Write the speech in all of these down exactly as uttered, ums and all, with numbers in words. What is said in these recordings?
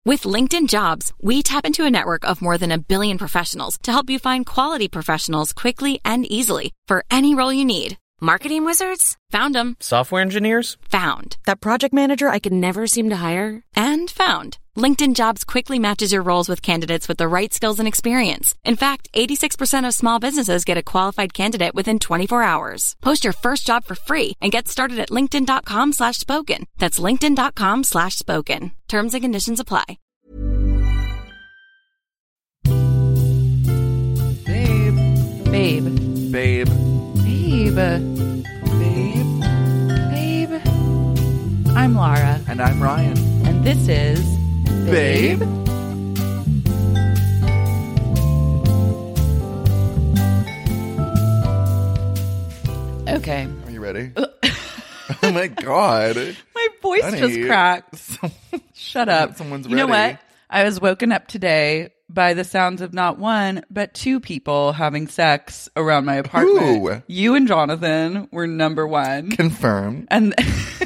With LinkedIn Jobs, we tap into a network of more than a billion professionals to help you find quality professionals quickly and easily for any role you need. Marketing wizards? Found them. Software engineers? Found. That project manager I could never seem to hire? And found. LinkedIn Jobs quickly matches your roles with candidates with the right skills and experience. In fact, eighty-six percent of small businesses get a qualified candidate within twenty-four hours. Post your first job for free and get started at linkedin.com slash spoken. That's linkedin.com slash spoken. Terms and conditions apply. Babe. Babe. Babe. Babe. Babe. Babe. I'm Lara. And I'm Ryan. And this is... Babe. Okay. Are you ready? Oh my God. My voice Honey. just cracked. Shut up. Someone's You know ready. what? I was woken up today by the sounds of not one, but two people having sex around my apartment. Who? You and Jonathan were number one. Confirmed. And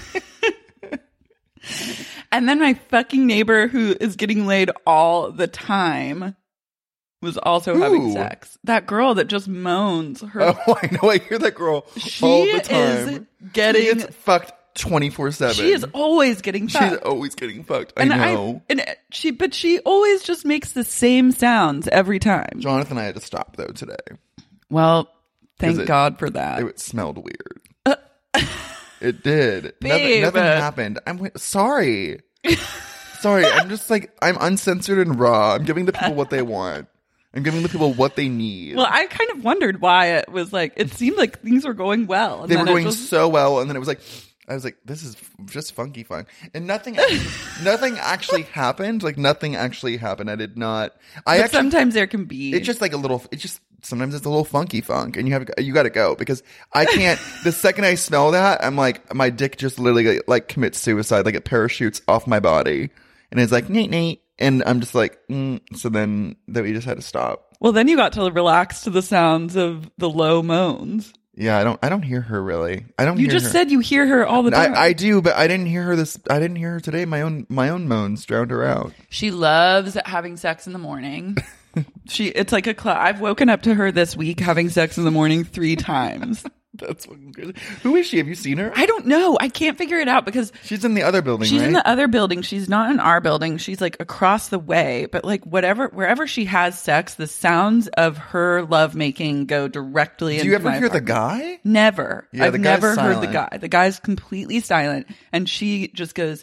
and then my fucking neighbor who is getting laid all the time was also Who? having sex. That girl that just moans. Her Oh, I know. I hear that girl She all the time. is getting- She gets fucked twenty-four seven. she is always getting fucked. She's always getting fucked. I and know. and she, but she always just makes the same sounds every time. Jonathan and I had to stop, though, today. Well, thank it- God for that. It smelled weird. It did. Nothing, Babe. nothing happened. I'm wi- sorry. Sorry. I'm just like, I'm uncensored and raw. I'm giving the people what they want. I'm giving the people what they need. Well, I kind of wondered why it was like, it seemed like things were going well. And they were then it going just- so well, and then it was like, I was like, this is f- just funky fun. And nothing, nothing actually happened. Like, nothing actually happened. I did not. I but actually, sometimes there can be. it's just like a little, it's just, sometimes it's a little funky funk, and you have, you gotta go, because I can't, the second I smell that, I'm like, my dick just literally like, like commits suicide, like it parachutes off my body, and it's like, neat, neat. And I'm just like, mm. So then, then we just had to stop. Well, then you got to relax to the sounds of the low moans. Yeah, I don't, I don't hear her really. I don't You hear just her. said you hear her all the time. I, I do, but I didn't hear her this. I didn't hear her today. My own, my own moans drowned her out. She loves having sex in the morning. she, it's like a cl- I've woken up to her this week having sex in the morning three times. That's fucking crazy. Who is she? Have you seen her? I don't know. I can't figure it out because She's in the other building. she's right? in the other building. She's not in our building. She's like across the way. But like whatever, wherever she has sex, the sounds of her lovemaking go directly Do into you ever my hear the apartment. guy? Never. Yeah, I've the guy's never heard the silent. guy. The guy's completely silent. And she just goes,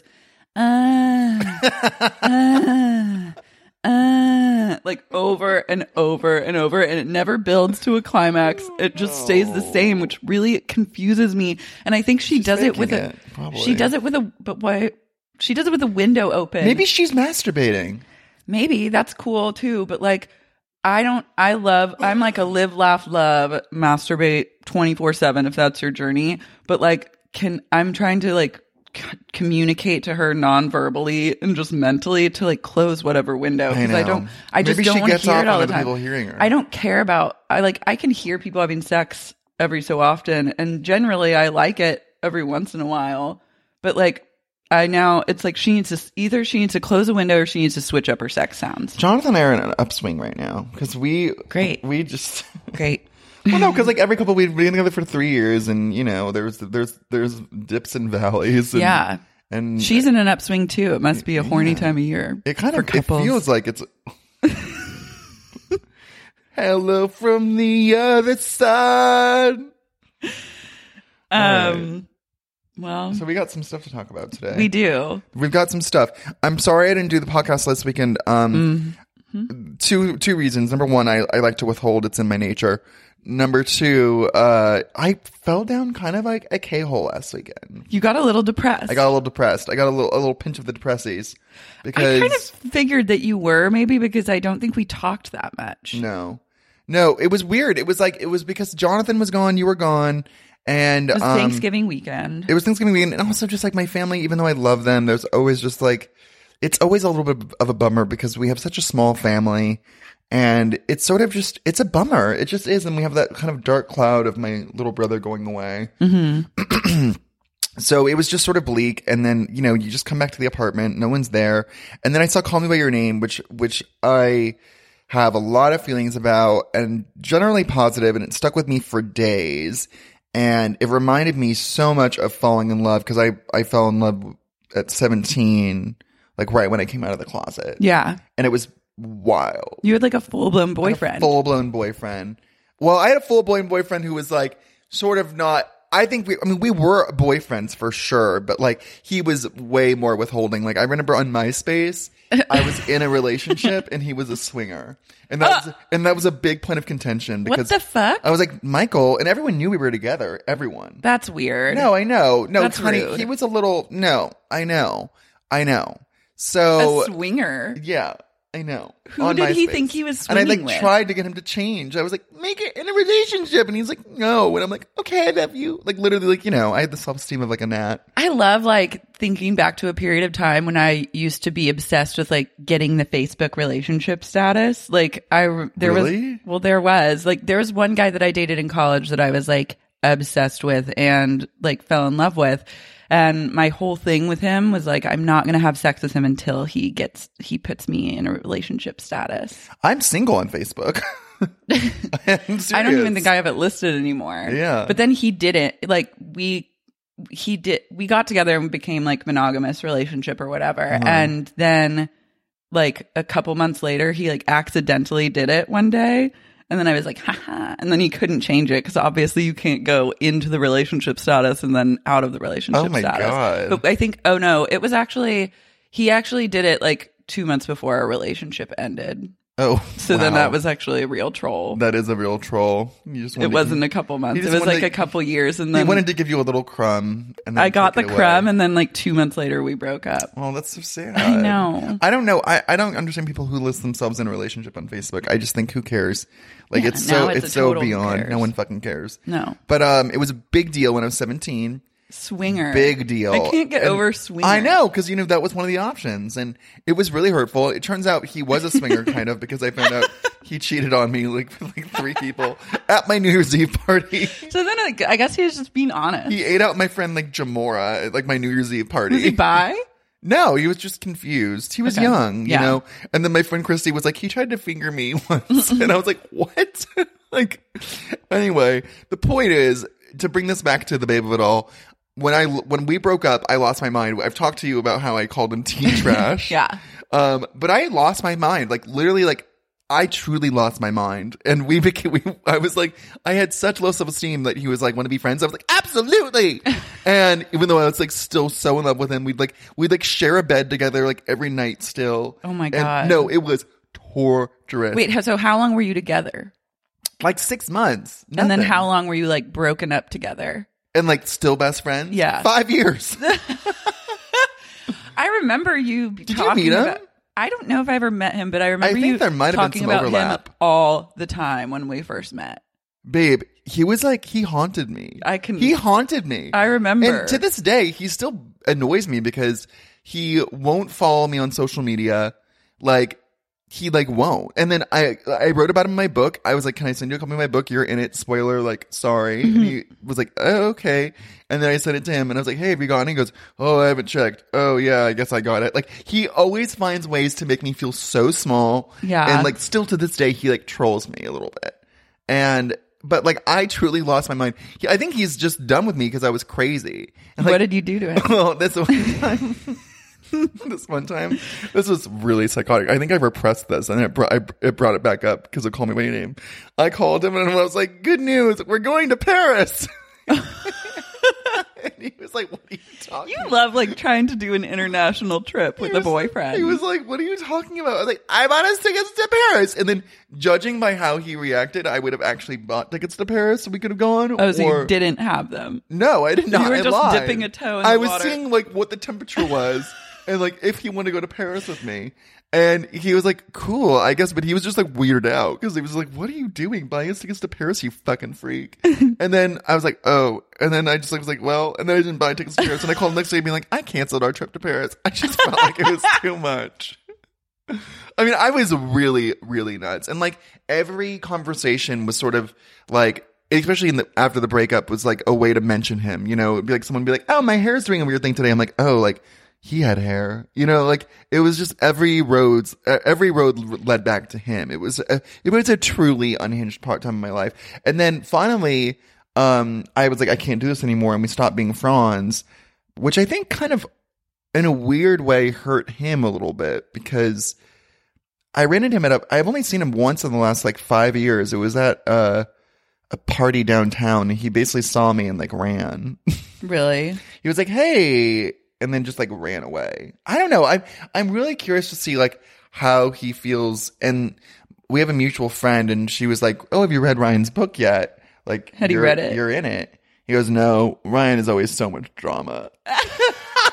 uh, uh, uh, like over and over and over. And it never builds to a climax. It just stays the same, which really confuses me. And I think she She's does it with faking a, it, probably. she does it with a, but why? She does it with a window open. Maybe she's masturbating. Maybe that's cool too, but like I don't I love I'm like a live laugh love masturbate twenty-four seven if that's your journey, but like can I'm trying to like c- communicate to her non-verbally and just mentally to like close whatever window I because I, know. don't I just Maybe don't she want to gets hear off it all on the other time. people hearing her. I don't care about I like I can hear people having sex every so often and generally I like it every once in a while, but like I now, it's like she needs to, either she needs to close a window or she needs to switch up her sex sounds. Jonathan and I are in an upswing right now because we Great. We just Great. well, no, because like every couple we've been together for three years, and you know, there's there's there's dips and valleys. And, Yeah. and She's in an upswing too. It must be a horny Yeah. time of year. It kind for of it couples. feels like it's. Hello from the other side. Um, well, So we got some stuff to talk about today. we do. We've got some stuff. I'm sorry I didn't do the podcast last weekend. Um, Mm-hmm. two two reasons. Number one, I, I like to withhold. It's in my nature. Number two, uh, I fell down kind of like a K-hole last weekend. You got a little depressed. I got a little depressed. I got a little a little pinch of the depressies because I kind of figured that you were maybe because I don't think we talked that much. no, no, it was weird. It was like it was because Jonathan was gone, you were gone, and It was um, Thanksgiving weekend. It was Thanksgiving weekend, and also just like my family, even though I love them, there's always just like, it's always a little bit of a bummer because we have such a small family, and it's sort of just, it's a bummer. It just is, and we have that kind of dark cloud of my little brother going away. Mm-hmm. So it was just sort of bleak. And then, you know, you just come back to the apartment. No one's there. And then I saw Call Me By Your Name, which, which I have a lot of feelings about and generally positive, and it stuck with me for days. And it reminded me so much of falling in love because I, I fell in love at seventeen, like right when I came out of the closet. Yeah. And it was wild. You had like a full-blown boyfriend. Full blown boyfriend. Well, I had a full blown boyfriend who was like sort of not. I think we. I mean, we were boyfriends for sure, but like he was way more withholding. Like I remember on MySpace, I was in a relationship and he was a swinger, and that was and that was a big point of contention because What the fuck? I was like Michael, and everyone knew we were together. Everyone. That's weird. No, I know. No, That's honey, rude. he was a little. No, I know. I know. So A swinger. yeah. I know. Who On did he MySpace. think he was And I swinging like with? tried to get him to change. I was like, make it in a relationship. And he's like, no. And I'm like, okay, I love you. Like literally, like, you know, I had the self-esteem of like a gnat. I love like thinking back to a period of time when I used to be obsessed with like getting the Facebook relationship status. Like I, there Really? was, well, there was like, there was one guy that I dated in college that I was like obsessed with and like fell in love with. And my whole thing with him was like, I'm not going to have sex with him until he gets, he puts me in a relationship status. I'm single on Facebook. I don't even think I have it listed anymore. Yeah. But then he didn't. Like we he did we got together and became like monogamous relationship or whatever. Uh-huh. And then like a couple months later he like accidentally did it one day. And then I was like, haha. And then he couldn't change it because obviously you can't go into the relationship status and then out of the relationship Oh my status. God. But I think, oh no, it was actually, he actually did it like two months before our relationship ended. Oh, So then wow. that was actually a real troll. That is a real troll. You just It wanted wasn't to, a couple months. He It just was wanted like to- a couple years. And he then wanted to give you a little crumb. And then I got the take it away. crumb. And then like two months later, we broke up. Well, that's so sad. I know. I don't know. I, I don't understand people who list themselves in a relationship on Facebook. I just think who cares? Like Yeah, it's so now it's it's, a so total who beyond. cares. No one fucking cares. No. But um, it was a big deal when I was seventeen. Swinger. Big deal. I can't get And over swinger. I know, because you know that was one of the options, and it was really hurtful. It turns out he was a swinger, kind of, because I found out he cheated on me like with like three people at my New Year's Eve party. So then I I guess he was just being honest. He ate out my friend like Jamora at like my New Year's Eve party. Was he bi? No, he was just confused. He was Okay. young, you Yeah. know? And then my friend Christy was like, he tried to finger me once. And I was like, what? Like, anyway, the point is, to bring this back to the babe of it all, when I, when we broke up, I lost my mind. I've talked to you about how I called him teen trash. Yeah. Um, but I lost my mind. Like, literally, like, I truly lost my mind. And we became, we, I was like, I had such low self-esteem that he was like, want to be friends? I was like, absolutely. And even though I was like still so in love with him, we'd like, we'd like share a bed together like every night still. Oh my And God. no, it was torturous. Wait, so how long were you together? Like six months. And then Nothing. how long were you like broken up together? And like still best friends? Yeah. Five years. I remember you you talking meet him? about. I don't know if I ever met him, but I remember think you there might have been talking some about overlap. him all the time when we first met. Babe, he was like, he haunted me. I can- He haunted me. I remember. And to this day, he still annoys me because he won't follow me on social media. Like, he like won't. And then I I wrote about him in my book. I was like, can I send you a copy of my book? You're in it. Spoiler, like, sorry. And he was like, oh, okay. And then I sent it to him and I was like, hey, have you gotten it? He goes, oh, I haven't checked. Oh, yeah, I guess I got it. Like, he always finds ways to make me feel so small. Yeah. And like, still to this day, he like trolls me a little bit. And, but like, I truly lost my mind. He, I think he's just done with me because I was crazy. And, like, What did you do to him? well, this one time, this one time, this was really psychotic. I think I repressed this and it brought, I, it brought it back up because of Call Me By Your Name. I called him and I was like, good news, we're going to Paris. And he was like, what are you talking You about? love like trying to do an international trip with He a was- boyfriend. He was like, what are you talking about? I was like, I bought us tickets to Paris. And then judging by how he reacted, I would have actually bought tickets to Paris so we could have gone. oh, so or- you didn't have them. No, I did not. were I just lied. dipping a toe in I the was water. seeing like what the temperature was and like if he wanted to go to Paris with me. And he was like, cool, I guess. But he was just like weirded out because he was like, what are you doing? Buying us tickets to Paris, you fucking freak. And then I was like, oh. And then I just like, was like, well, and then I didn't buy tickets to Paris. And I called him next day being like, I canceled our trip to Paris. I just felt like it was too much. I mean, I was really, really nuts. And like every conversation was sort of like especially in the, after the breakup, was like a way to mention him. You know, it'd be like someone would be like, "Oh, my hair's doing a weird thing today." I'm like, "Oh, like he had hair." You know, like it was just every roads, every road led back to him. It was a, it was a truly unhinged part time of my life. And then finally, um, I was like, I can't do this anymore, and we stopped being friends, which I think kind of, in a weird way, hurt him a little bit because I ran into him at a. I've only seen him once in the last like five years. It was at uh. a party downtown, and he basically saw me and like ran. Really? He was like, "Hey," and then just like ran away. I don't know. I'm I'm really curious to see like how he feels. And we have a mutual friend, and she was like, "Oh, have you read Ryan's book yet? Like, had he read it? You're in it." He goes, "No, Ryan is always so much drama." I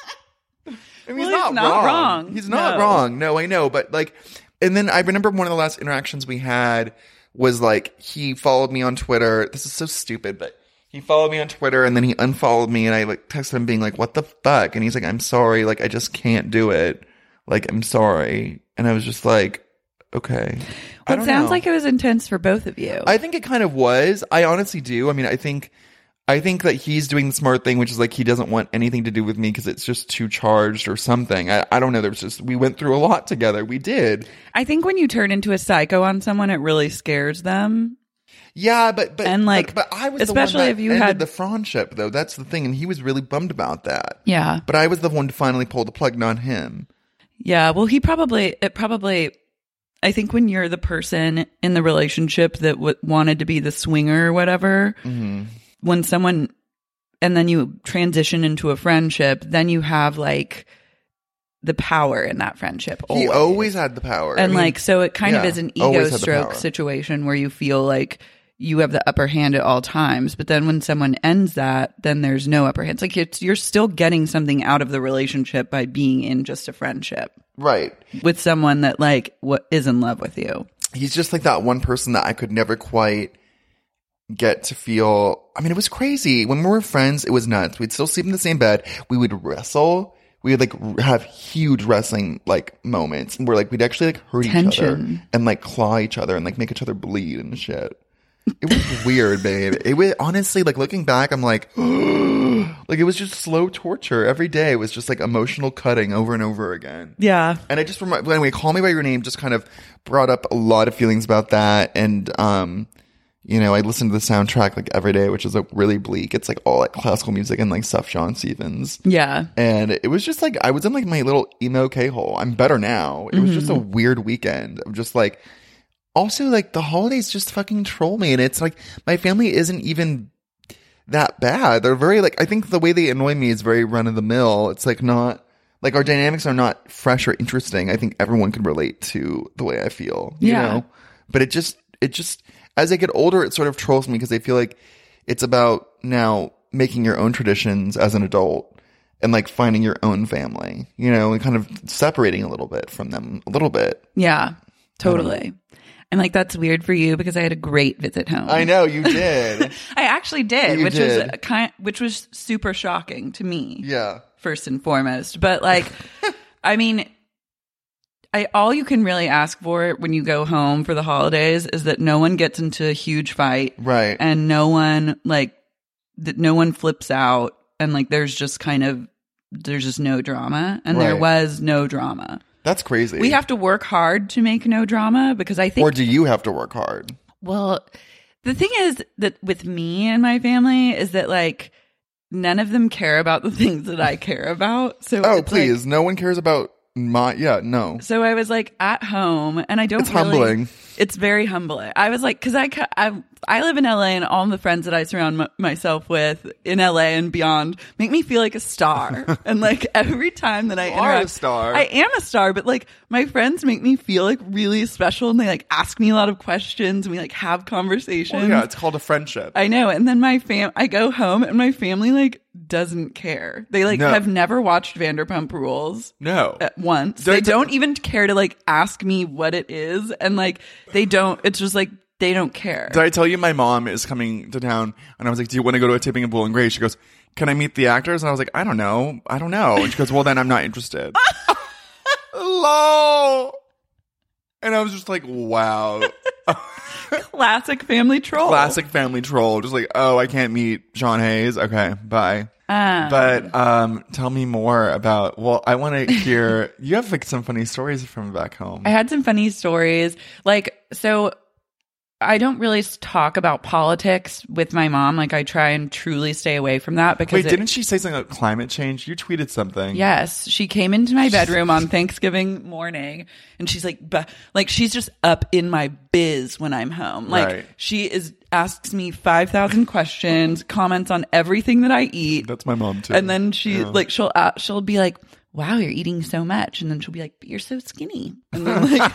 mean, well, he's, not he's not wrong. wrong. He's not no. wrong. No, I know, but like, and then I remember one of the last interactions we had was like, he followed me on Twitter. This is so stupid, but he followed me on Twitter and then he unfollowed me, and I like texted him being like, "What the fuck?" And he's like, "I'm sorry. Like, I just can't do it. Like, I'm sorry." And I was just like, okay. I Well, don't it sounds know. like it was intense for both of you. I think it kind of was. I honestly do. I mean, I think, I think that he's doing the smart thing, which is like, he doesn't want anything to do with me because it's just too charged or something. I, I don't know. There was just, we went through a lot together. We did. I think when you turn into a psycho on someone, it really scares them. Yeah, but but And, like, but, but I was especially the one that if you ended had- the friendship, though. That's the thing, and he was really bummed about that. Yeah. But I was the one to finally pull the plug, not him. Yeah. Well, he probably, it probably, I think when you're the person in the relationship that w- wanted to be the swinger or whatever, Mm-hmm. when someone, and then you transition into a friendship, then you have like the power in that friendship. He always had the power, And I mean, like, so it kind of yeah, is an always ego had the stroke power. situation where you feel like you have the upper hand at all times. But then when someone ends that, then there's no upper hand. It's like it's, you're still getting something out of the relationship by being in just a friendship right. with someone that like what is in love with you. He's just like that one person that I could never quite get to feel. I mean, it was crazy. When we were friends, it was nuts. We'd still sleep in the same bed. We would wrestle. We would like r- have huge wrestling like moments, and we're like, we'd actually like hurt each other Tension. and like claw each other and like make each other bleed and shit. It was weird, babe. It was honestly like, looking back, I'm like, like it was just slow torture every day. It was just like emotional cutting over and over again. Yeah. And I just remember, anyway, Call Me By Your Name just kind of brought up a lot of feelings about that. And, um, you know, I listened to the soundtrack like every day, which is like really bleak. It's like all like classical music and like stuff, John Stevens. Yeah. And it was just like, I was in like my little emo K-hole. I'm better now. It was just a weird weekend of just like, also like the holidays just fucking troll me. And it's like, my family isn't even that bad. They're very like, I think the way they annoy me is very run of the mill. It's like not, like our dynamics are not fresh or interesting. I think everyone can relate to the way I feel, you Yeah. know? But it just, it just, as I get older, it sort of trolls me because I feel like it's about now making your own traditions as an adult and like finding your own family, you know, and kind of separating a little bit from them a little bit. Yeah. Totally. And like, that's weird for you because I had a great visit home. I know you did. I actually did, You which did. was kind, which was super shocking to me. Yeah. First and foremost, but like, I mean, I all you can really ask for when you go home for the holidays is that no one gets into a huge fight, Right. and no one like that, no one flips out, and like there's just kind of there's just no drama, and there Right. was no drama. That's crazy. We have to work hard to make no drama because I think or do you have to work hard? well, the thing is that with me and my family is that like none of them care about the things that I care about. So Oh, it's like- please. No one cares about my, yeah, no. so I was like at home, and I don't. It's really, humbling. It's very humbling. I was like, because I, ca- I I live in L A, and all the friends that I surround m- myself with in L A and beyond make me feel like a star. And like every time that I You are interact, a star. I am a star. But like my friends make me feel like really special, and they like ask me a lot of questions, and we like have conversations. Well, yeah, it's called a friendship. I know. And then my fam, I go home, and my family like doesn't care. They like No. have never watched Vanderpump Rules no. at once. Did I They t- don't even care to like ask me what it is, and like they don't. It's just like they don't care. Did I tell you my mom is coming to town? And I was like, do you want to go to a taping of Will and Grace? She goes, can I meet the actors? And I was like, I don't know. I don't know. And she goes, well, then I'm not interested. Hello. And I was just like, wow. Classic family troll. Classic family troll. Just like, oh, I can't meet Sean Hayes. Okay, bye. Um, but um, tell me more about. Well, I want to hear. You have like some funny stories from back home. I had some funny stories. Like, so I don't really talk about politics with my mom. Like, I try and truly stay away from that because. Wait, it, didn't she say something about climate change? You tweeted something. Yes, she came into my bedroom on Thanksgiving morning, and she's like, "But like, she's just up in my biz when I'm home. Like, Right. she is asks me five thousand questions, comments on everything that I eat. That's my mom too. And then she Yeah. like she'll uh, she'll be like, "Wow, you're eating so much," and then she'll be like, "But you're so skinny," and then like.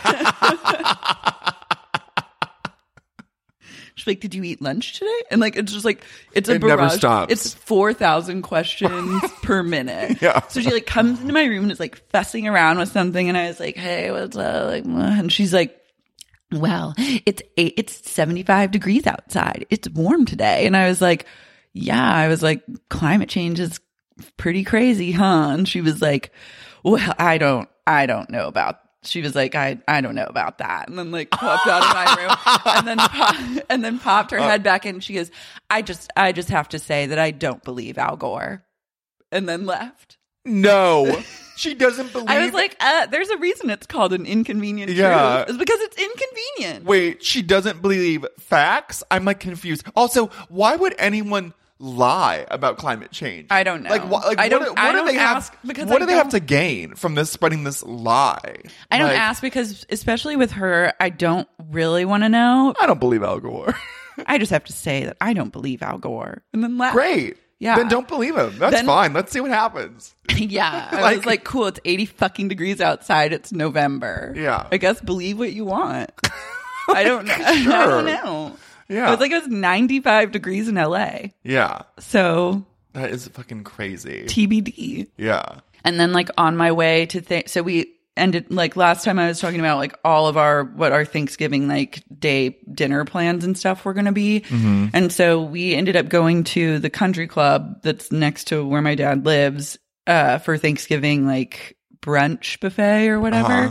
She's like, "Did you eat lunch today?" And like, it's just like, it's a It never barrage. stops. It's four thousand questions per minute. Yeah. So she like comes into my room and is like fussing around with something. And I was like, "Hey, what's up?" Like, and she's like, "Well, it's eight, it's seventy-five degrees outside. It's warm today." And I was like, "Yeah." I was like, "Climate change is pretty crazy, huh?" And she was like, "Well, I don't, I don't know about." She was like, I, I don't know about that. And then like popped out of my room and then, pop, and then popped her head back in. She goes, I just, I just have to say that I don't believe Al Gore, and then left. No, she doesn't believe. I was like, uh, there's a reason it's called an inconvenient Yeah. truth. It's because it's inconvenient. Wait, she doesn't believe facts? I'm like confused. Also, why would anyone lie about climate change? I don't know. Like, wh- like I what, don't- do- what I do don't they ask have? because What I do they have don't- to gain from this spreading this lie? I don't Like, ask because, especially with her, I don't really want to know. I don't believe Al Gore. I just have to say that I don't believe Al Gore, and then laugh. Great. Yeah. Then don't believe him. That's Then- fine. Let's see what happens. Yeah, I Like- was like, cool. It's eighty fucking degrees outside. It's November. Yeah. I guess believe what you want. I don't know. Sure. I don't know. Yeah. It was like it was ninety-five degrees in L A. Yeah. So That is fucking crazy. T B D. Yeah. And then like on my way to th- so we ended like last time I was talking about like all of our what our Thanksgiving like day dinner plans and stuff were going to be. Mm-hmm. And so we ended up going to the country club that's next to where my dad lives uh for Thanksgiving like brunch buffet or whatever. Uh-huh.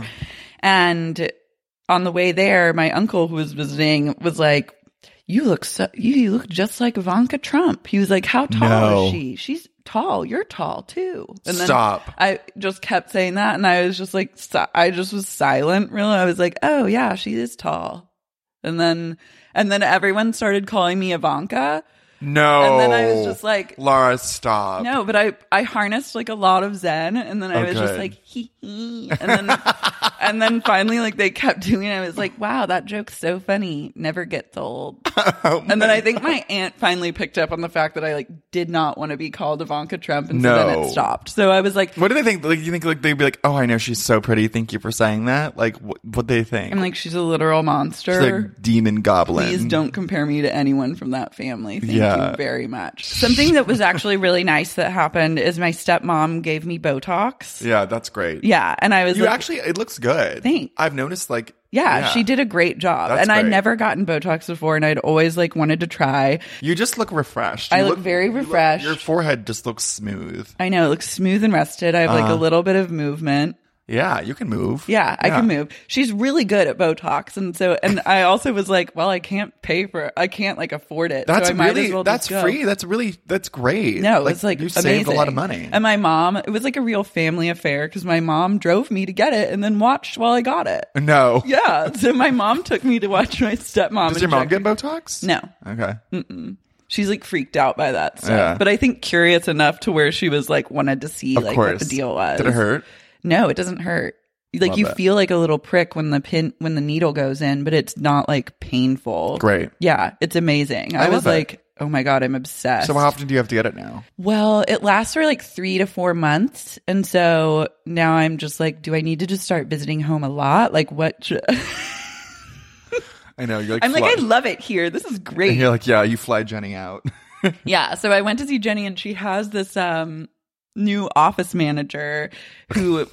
And on the way there my uncle who was visiting was like, You look so you look just like Ivanka Trump. He was like, "How tall No. is she?" She's tall. You're tall too. And then Stop. I just kept saying that, and I was just like, si- I just was silent. Really, I was like, "Oh yeah, she is tall." And then, and then everyone started calling me Ivanka, No. and then I was just like, Laura, stop. "No," but I I harnessed like a lot of Zen, and then I Oh, was just good. like, "Hee hee," and then and then finally like they kept doing it. I was like, "Wow, that joke's so funny. Never gets old." Oh And then I think my aunt finally picked up on the fact that I like did not want to be called Ivanka Trump, and so then No. it stopped. So I was like, What do they think? Like, you think like they'd be like, "Oh, I know she's so pretty. Thank you for saying that." Like, what what they think? I'm like, she's a literal monster. She's like demon goblin. Please don't compare me to anyone from that family. Thank Yeah. you very much. Something that was actually really nice that happened is my stepmom gave me Botox. Yeah, that's great. Yeah, and I was You like, actually, it looks good. Thanks. I've noticed, like, yeah, she did a great job. That's and I'd great. never gotten Botox before, and I'd always like wanted to try. You just look refreshed. I You look very you look- refreshed. your forehead just looks smooth. I know it looks smooth and rested. I have like Uh-huh. a little bit of movement. Yeah, you can move. Yeah, I can move. She's really good at Botox, and so and I also was like, well, I can't pay for it. I can't like afford it. That's so I might really as well that's just go. free. That's really that's great. No, it's like you amazing. saved a lot of money. And my mom, it was like a real family affair because my mom drove me to get it and then watched while I got it. No. Yeah, so my mom took me to watch my stepmom. Does your mom inject- get Botox? No. Okay. She's like freaked out by that stuff, Yeah. but I think curious enough to where she was like wanted to see Of like course. what the deal was. Did it hurt? No, it doesn't hurt. Like Love you it. feel like a little prick when the pin when the needle goes in, but it's not like painful. Great. Yeah, it's amazing. I, I was love it. like, oh my god, I'm obsessed. So how often do you have to get it now? Well, it lasts for like three to four months, and so now I'm just like, do I need to just start visiting home a lot? Like, what? Should- I know you're like. I'm like, fly- I love it here. This is And great. you're like, yeah, you fly Jenny out. Yeah. So I went to see Jenny, and she has this um new office manager who.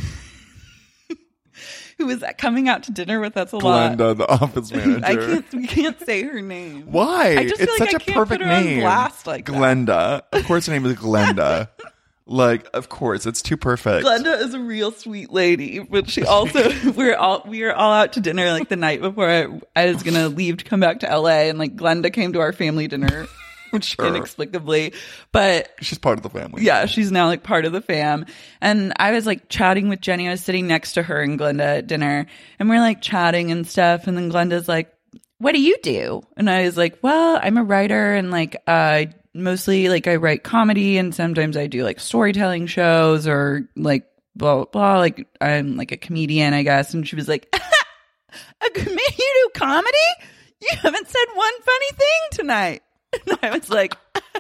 Who is coming out to dinner with us a lot. Glenda, the office manager. I can't. We can't say her name. Why? I just it's feel like such I a can't perfect put her on name. blast like that. Glenda. Of course, her name is Glenda. Like, of course, it's too perfect. Glenda is a real sweet lady, but she also we're all we were all out to dinner like the night before I, I was gonna leave to come back to L A, and like Glenda came to our family dinner, which Sure. inexplicably, but She's part of the family. yeah, she's now like part of the fam. And I was like chatting with Jenny. I was sitting next to her and Glenda at dinner, and we're like chatting and stuff. And then Glenda's like, "What do you do?" And I was like, "Well, I'm a writer, and like uh mostly like I write comedy, and sometimes I do like storytelling shows or like blah blah blah. Like I'm like a comedian, I guess." And she was like, "A com- you do comedy? You haven't said one funny thing tonight." And I was like,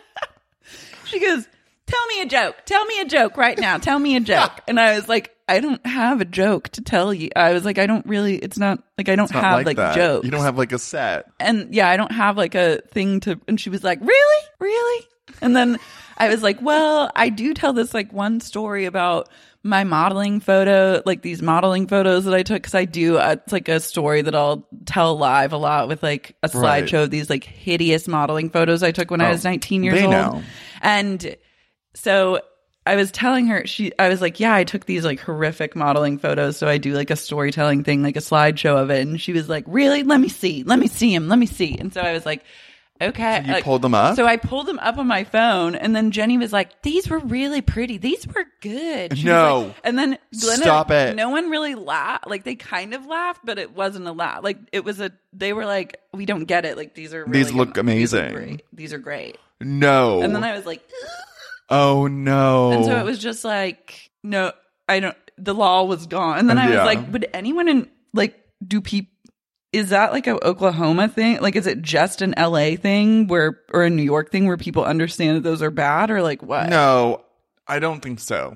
she goes, "Tell me a joke. Tell me a joke right now. Tell me a joke." And I was like, "I don't have a joke to tell you." I was like, I don't really, it's not like I don't It's not have like, like, that. jokes. You don't have like a set. And yeah, I don't have like a thing to, and she was like, "Really? Really?" And then I was like, "Well, I do tell this like one story about my modeling photo, like these modeling photos that I took, because I do, uh, it's like a story that I'll tell live a lot with like a Right. slideshow of these like hideous modeling photos I took when I Oh, was nineteen years they old." know. And so I was telling her, she, I was like, "Yeah, I took these like horrific modeling photos. So I do like a storytelling thing, like a slideshow of it." And she was like, "Really? Let me see. Let me see him. Let me see." And so I was like, "Okay." So you Like, pulled them up? So I pulled them up on my phone, and then Jenny was like, "These were really pretty. These were good." She was No. like- and then Glenda, Stop it. No one really laughed. Like they kind of laughed, but it wasn't a laugh. Like it was a. They were like, "We don't get it. Like these are really These look am- these are amazing. great. These are great." No. And then I was like, oh, no. and so it was just like, no, I don't. The law was gone. And then I was Yeah. like, would anyone in like do people? Is that like a Oklahoma thing? Like, is it just an L A thing where, or a New York thing where people understand that those are bad, or like what? No, I don't think so.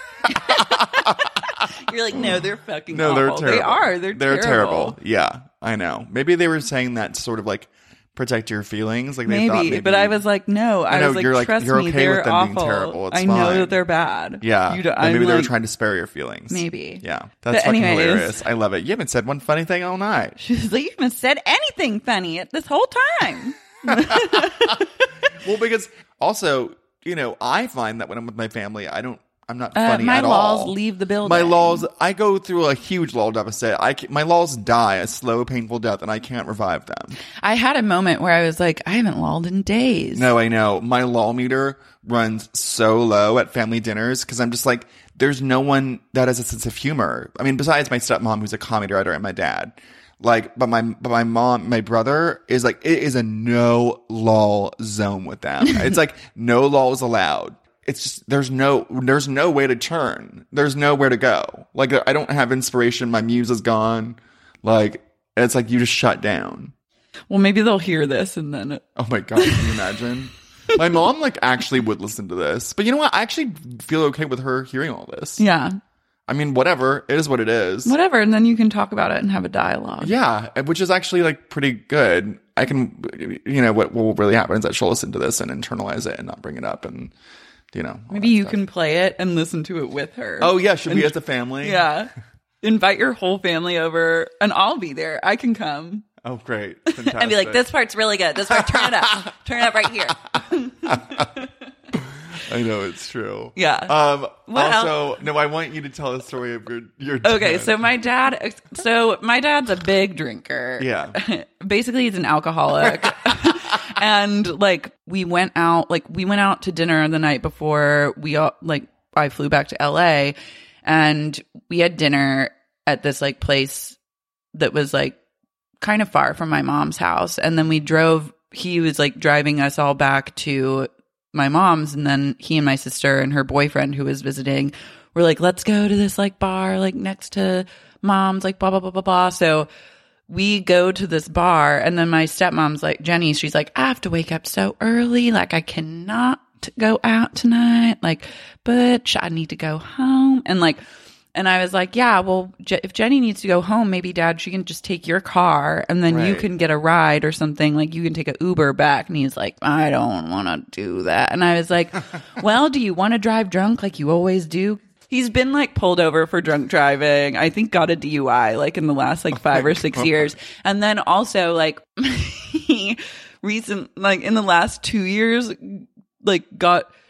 You're like, no, they're fucking. No, they're awful. terrible. They are. They're they're terrible. terrible. Yeah, I know. Maybe they were saying that to sort of like protect your feelings. Like they Maybe, thought maybe, but I was like, no. I, I know, was like, you're like, trust you're me, okay they're with them awful. being terrible. It's I know fine. that they're bad. yeah. You don't, And maybe I'm they were like- trying to spare your feelings. Maybe. Yeah, that's But fucking anyways- hilarious. I love it. You haven't said one funny thing all night. She was like, "You haven't said anything funny this whole time." Well, because also, you know, I find that when I'm with my family, I don't. I'm not Uh, funny my at laws all. leave the building. My laws, I go through a huge law deficit. I ca- my laws die a slow, painful death, and I can't revive them. I had a moment where I was like, I haven't lolled in days. No, I know. My law meter runs so low at family dinners because I'm just like, there's no one that has a sense of humor. I mean, besides my stepmom, who's a comedy writer, and my dad. Like, but my but my mom, my brother is like, it is a no lull zone with them. It's like no lulls allowed. It's just there's no there's no way to turn. There's nowhere to go. Like I don't have inspiration. My muse is gone. Like it's like you just shut down. Well, maybe they'll hear this and then. It- Oh my god, can you imagine? My mom like actually would listen to this. But you know what? I actually feel okay with her hearing all this. yeah. I mean, whatever. It is what it is. Whatever. And then you can talk about it and have a dialogue. Yeah, which is actually like pretty good. I can, you know, what, what will really happen is that she'll listen to this and internalize it and not bring it up, and you know, all Maybe that you stuff. can play it and listen to it with her. Oh yeah, should we And- as a family? Yeah. Invite your whole family over and I'll be there. I can come. Oh great, fantastic. And be like, this part's really good. This part, turn it up. Turn it up right here. I know it's true. Yeah. Um. What also, no, I want you to tell a story of your your. Dad. Okay, so my dad, so my dad's a big drinker. Yeah. Basically, he's an alcoholic. And like, we went out, like, we went out to dinner the night before we all, like, I flew back to L A, and we had dinner at this like place that was like kind of far from my mom's house. And then we drove, he was like driving us all back to my mom's, and then he and my sister and her boyfriend who was visiting were like, let's go to this like bar like next to mom's, like blah blah blah blah blah. So we go to this bar, and then my stepmom's like, Jenny, she's like, I have to wake up so early, like I cannot go out tonight, like, but I need to go home. And like, and I was like, yeah, well, Je- if Jenny needs to go home, maybe Dad, she can just take your car, and then you Right. can get a ride or something. Like you can take an Uber back. And he's like, I don't want to do that. And I was like, well, do you want to drive drunk like you always do? He's been like pulled over for drunk driving. I think got a D U I like in the last like five or six years. And then also like he recent, like in the last two years, like got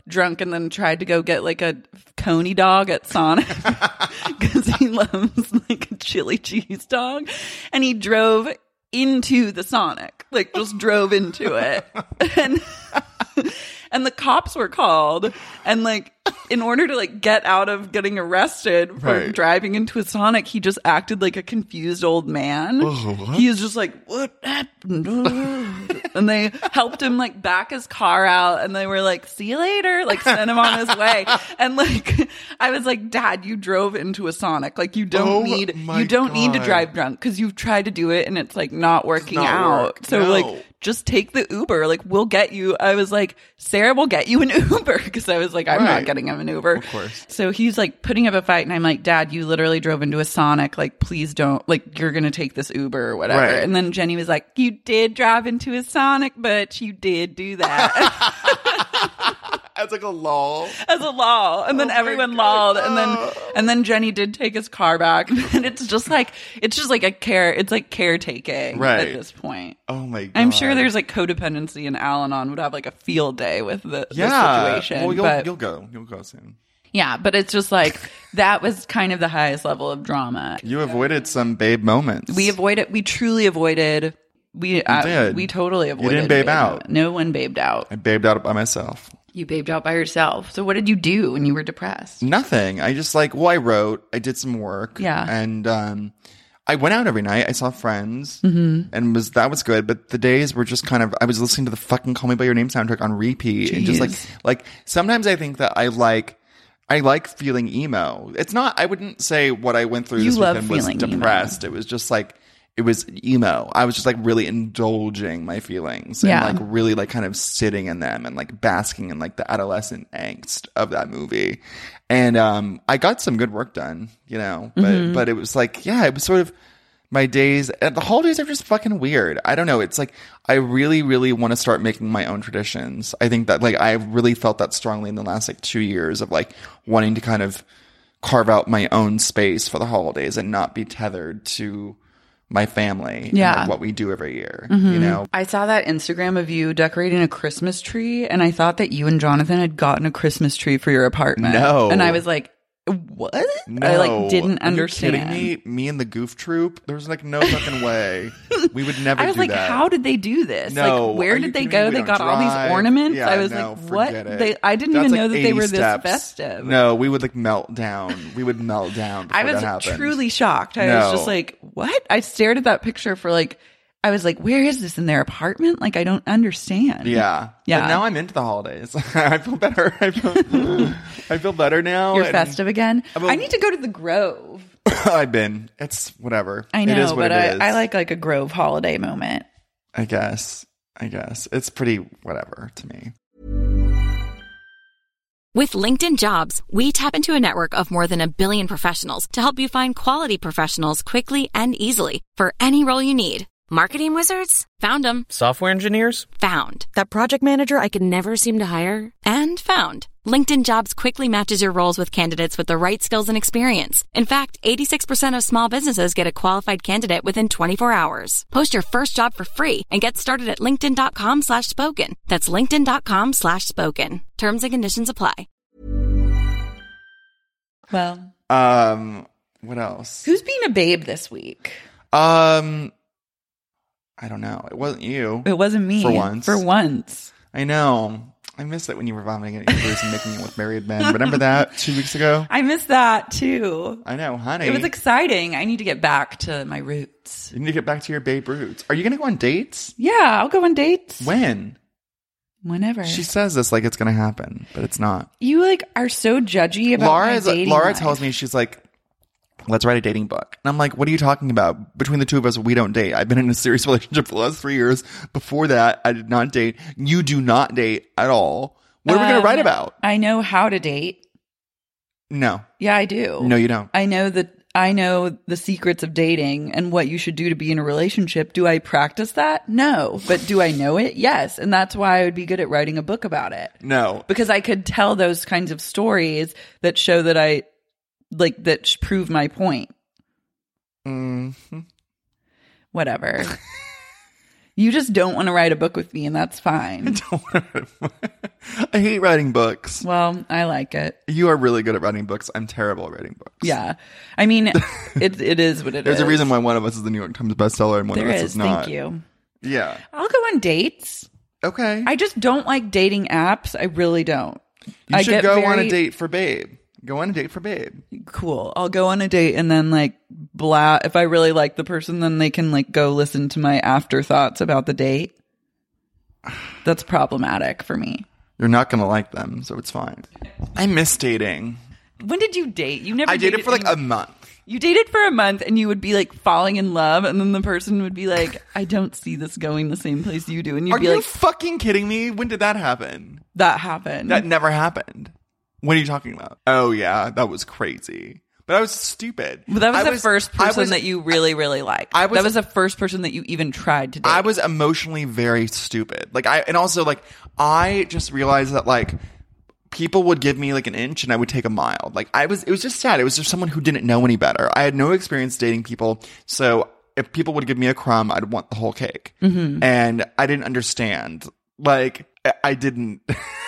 drunk and then tried to go get like a Coney dog at Sonic because he loves like a chili cheese dog, and he drove into the Sonic, like just drove into it, and and the cops were called, and like in order to like get out of getting arrested for Right. driving into a Sonic, he just acted like a confused old man. Oh, what? He was just like, what happened? And they helped him like back his car out, and they were like, see you later, like sent him on his way. And like I was like, Dad, you drove into a Sonic, like you don't Oh need my you don't need to God. drive drunk because you've tried to do it and it's like not working not out. work. So No. like just take the Uber, like we'll get you. I was like, Sarah will get you an Uber, because I was like, I'm Right. not getting him an Uber. Of course. So he's like putting up a fight, and I'm like, Dad, you literally drove into a Sonic. Like, please don't. Like, you're gonna take this Uber or whatever. Right. And then Jenny was like, you did drive into a Sonic, but you did do that As like a lull. as a lull. And then Oh my everyone God. lulled, and then Oh. and then Jenny did take his car back. And it's just like it's just like a care. It's like caretaking Right. at this point. Oh my God. I'm sure there's like codependency, and Al-Anon would have like a field day with the, yeah. the situation. Well, you'll, but you'll go. You'll go soon. yeah, but it's just like that was kind of the highest level of drama. You avoided some babe moments. We avoided. We truly avoided. We uh, did. we totally avoided. didn't babe out. No one babed out. I babed out by myself. You babed out by yourself. So what did you do when you were depressed? Nothing. I just like, well, I wrote, I did some work. Yeah. And um, I went out every night. I saw friends Mm-hmm. and was that was good. But the days were just kind of, I was listening to the fucking Call Me By Your Name soundtrack on repeat. And just like, Jeez. like sometimes I think that I like, I like feeling emo. It's not, I wouldn't say what I went through You this love weekend was feeling emo. depressed. It was just like, it was emo. I was just like really indulging my feelings and Yeah. like really like kind of sitting in them and like basking in like the adolescent angst of that movie. And um I got some good work done, you know, but Mm-hmm. but it was like, yeah, it was sort of my days. And the holidays are just fucking weird. I don't know. It's like I really, really want to start making my own traditions. I think that like I really felt that strongly in the last like two years of like wanting to kind of carve out my own space for the holidays and not be tethered to my family Yeah. and like, what we do every year, Mm-hmm. you know? I saw that Instagram of you decorating a Christmas tree, and I thought that you and Jonathan had gotten a Christmas tree for your apartment. No. And I was like, what? No. I like didn't Are you understand. kidding me? Me and the Goof Troop? There's like no fucking way. We would never I was do like, that. how did they do this? No. Like, where Are you did they kidding go? me? We They don't got all drive. these ornaments. Yeah, I was no, like, what? forget it. They, I didn't That's even like know that they eighty were steps. this festive. No, we would like melt down. We would melt down. I before was that happened. truly shocked. I No. was just like, what? I stared at that picture for like, I was like, where is this in their apartment? Like, I don't understand. Yeah. Yeah. But now I'm into the holidays. I feel better. I feel, I feel better now. You're and festive again? I'm a- I need to go to the Grove. I've been. It's whatever. I It is know, what but it I, is. I like like a Grove holiday moment. I guess. I guess. It's pretty whatever to me. With LinkedIn Jobs, we tap into a network of more than a billion professionals to help you find quality professionals quickly and easily for any role you need. Marketing wizards? Found them. Software engineers? Found. That project manager I could never seem to hire? And found. LinkedIn Jobs quickly matches your roles with candidates with the right skills and experience. In fact, eighty-six percent of small businesses get a qualified candidate within twenty-four hours. Post your first job for free and get started at linkedin.com slash spoken. That's linkedin.com slash spoken. Terms and conditions apply. Well, Um, what else? who's being a babe this week? Um, I don't know. It wasn't you. It wasn't me. For once. For once. I know. I missed it when you were vomiting at your booze and making it with married men. Remember that two weeks ago? I missed that too. I know, honey. It was exciting. I need to get back to my roots. You need to get back to your babe roots. Are you going to go on dates? Yeah, I'll go on dates. When? Whenever. She says this like it's going to happen, but it's not. You like are so judgy about Laura, my is, dating Laura life. tells me, she's like, let's write a dating book. And I'm like, what are you talking about? Between the two of us, we don't date. I've been in a serious relationship for the last three years. Before that, I did not date. You do not date at all. What are we going Um, to write about? I know how to date. No. Yeah, I do. No, you don't. I know that I know the secrets of dating and what you should do to be in a relationship. Do I practice that? No. But do I know it? Yes. And that's why I would be good at writing a book about it. No. Because I could tell those kinds of stories that show that I like that sh- prove my point. hmm Whatever. You just don't want to write a book with me, and that's fine. I hate writing books. Well, I like it. You are really good at writing books. I'm terrible at writing books. Yeah. I mean, it it is what it There's is. a reason why one of us is the New York Times bestseller and one There of us is. is not. Thank you. Yeah. I'll go on dates. Okay. I just don't like dating apps. I really don't. you I should get go very, on a date for Babe. Go on a date for Babe. Cool. I'll go on a date and then like blah. If I really like the person, then they can like go listen to my afterthoughts about the date. That's problematic for me. You're not going to like them, so it's fine. I miss dating. When did you date? You never I dated for like anyone. a month. You dated for a month and you would be like falling in love, and then the person would be like, I don't see this going the same place you do. And you'd Are be you like, fucking kidding me? When did that happen? that happened. That never happened. What are you talking about? Oh, yeah. That was crazy. But I was stupid. But that was I the first person was, that you really, really liked. I was, that was the first person that you even tried to date. I was emotionally very stupid. Like I, and also like I just realized that like people would give me like an inch and I would take a mile. Like I was, it was just sad. It was just someone who didn't know any better. I had no experience dating people, so if people would give me a crumb, I'd want the whole cake. Mm-hmm. And I didn't understand. Like I, I didn't,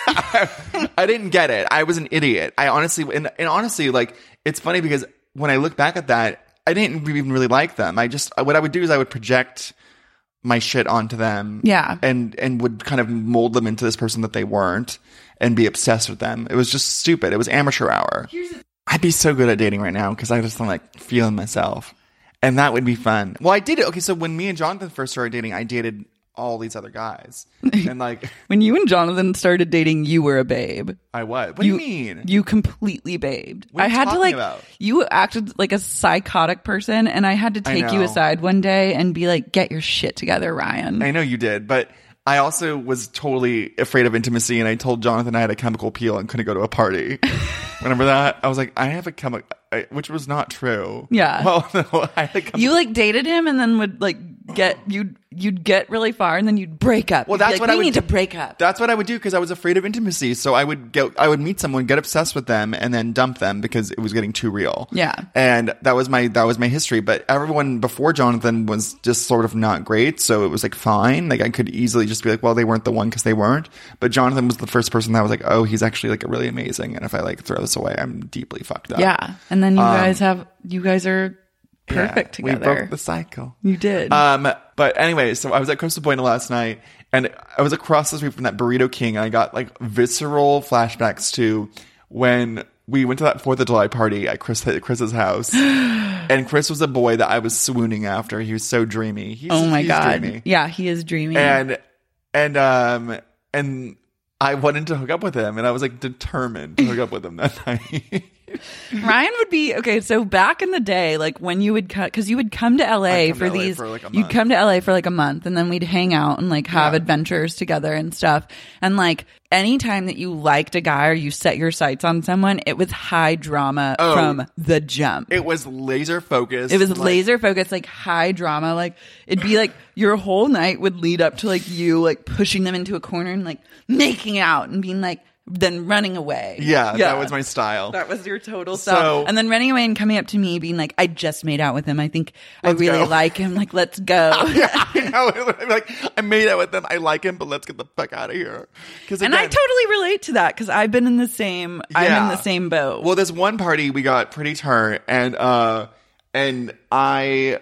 I didn't get it. I was an idiot. I honestly, and, and honestly, like. It's funny because when I look back at that, I didn't even really like them. I just, what I would do is I would project my shit onto them. Yeah. And, and would kind of mold them into this person that they weren't and be obsessed with them. It was just stupid. It was amateur hour. The- I'd be so good at dating right now because I just don't like feeling myself. And that would be fun. Well, I did it. Okay. So when me and Jonathan first started dating, I dated all these other guys. And like when you and Jonathan started dating, you were a babe. I was. What you, do you mean? You completely babed. What are I you had to talking like about? You acted like a psychotic person, and I had to take you know. aside one day and be like, "Get your shit together, Ryan." I know you did, but I also was totally afraid of intimacy, and I told Jonathan I had a chemical peel and couldn't go to a party. Remember that? I was like, I have a chemical, which was not true. Yeah. Well, no, I had a chemical. You like dated him, and then would like get you'd you'd get really far, and then you'd break up. Well, You'd be that's like, what we I would need do. to break up. That's what I would do because I was afraid of intimacy. So I would go, I would meet someone, get obsessed with them, and then dump them because it was getting too real. Yeah. And that was my that was my history. But everyone before Jonathan was just sort of not great, so it was like fine. Like I could easily just be like, well, they weren't the one because they weren't. But Jonathan was the first person that was like, oh, he's actually like really amazing. And if I like throw this away, I'm deeply fucked up. Yeah, and then you Um, guys have you guys are perfect Yeah, together. We broke the cycle. You did. Um, but anyway, so I was at Costa Buena last night, and I was across the street from that Burrito King, and I got like visceral flashbacks to when we went to that Fourth of July party at Chris at Chris's house, and Chris was a boy that I was swooning after. He was so dreamy. He's, oh my he's god, dreamy. yeah, he is dreamy. And and um and I wanted to hook up with him, and I was like determined to hook up with him that night. Ryan would be okay. So back in the day, like when you would cut, because you would come to L A I'd come for to L A these, for, like, a you'd month. come to L A for like a month, and then we'd hang out and like have Yeah. adventures together and stuff. And like anytime that you liked a guy or you set your sights on someone, it was high drama Oh. from the jump. It was laser focused. It was like, laser focused, like high drama. Like it'd be like your whole night would lead up to like you like pushing them into a corner and like making out and being like, then running away. Yeah, that was my style. That was your total So- style. And then running away and coming up to me being like, I just made out with him. I think I Let's really go. like him. Like, let's go. Yeah, I know. I'm like, I made out with them. I like him, but let's get the fuck out of here. Because And I totally relate to that because I've been in the same, I'm in Yeah. the same boat. Well, this one party we got pretty turnt, and uh, and I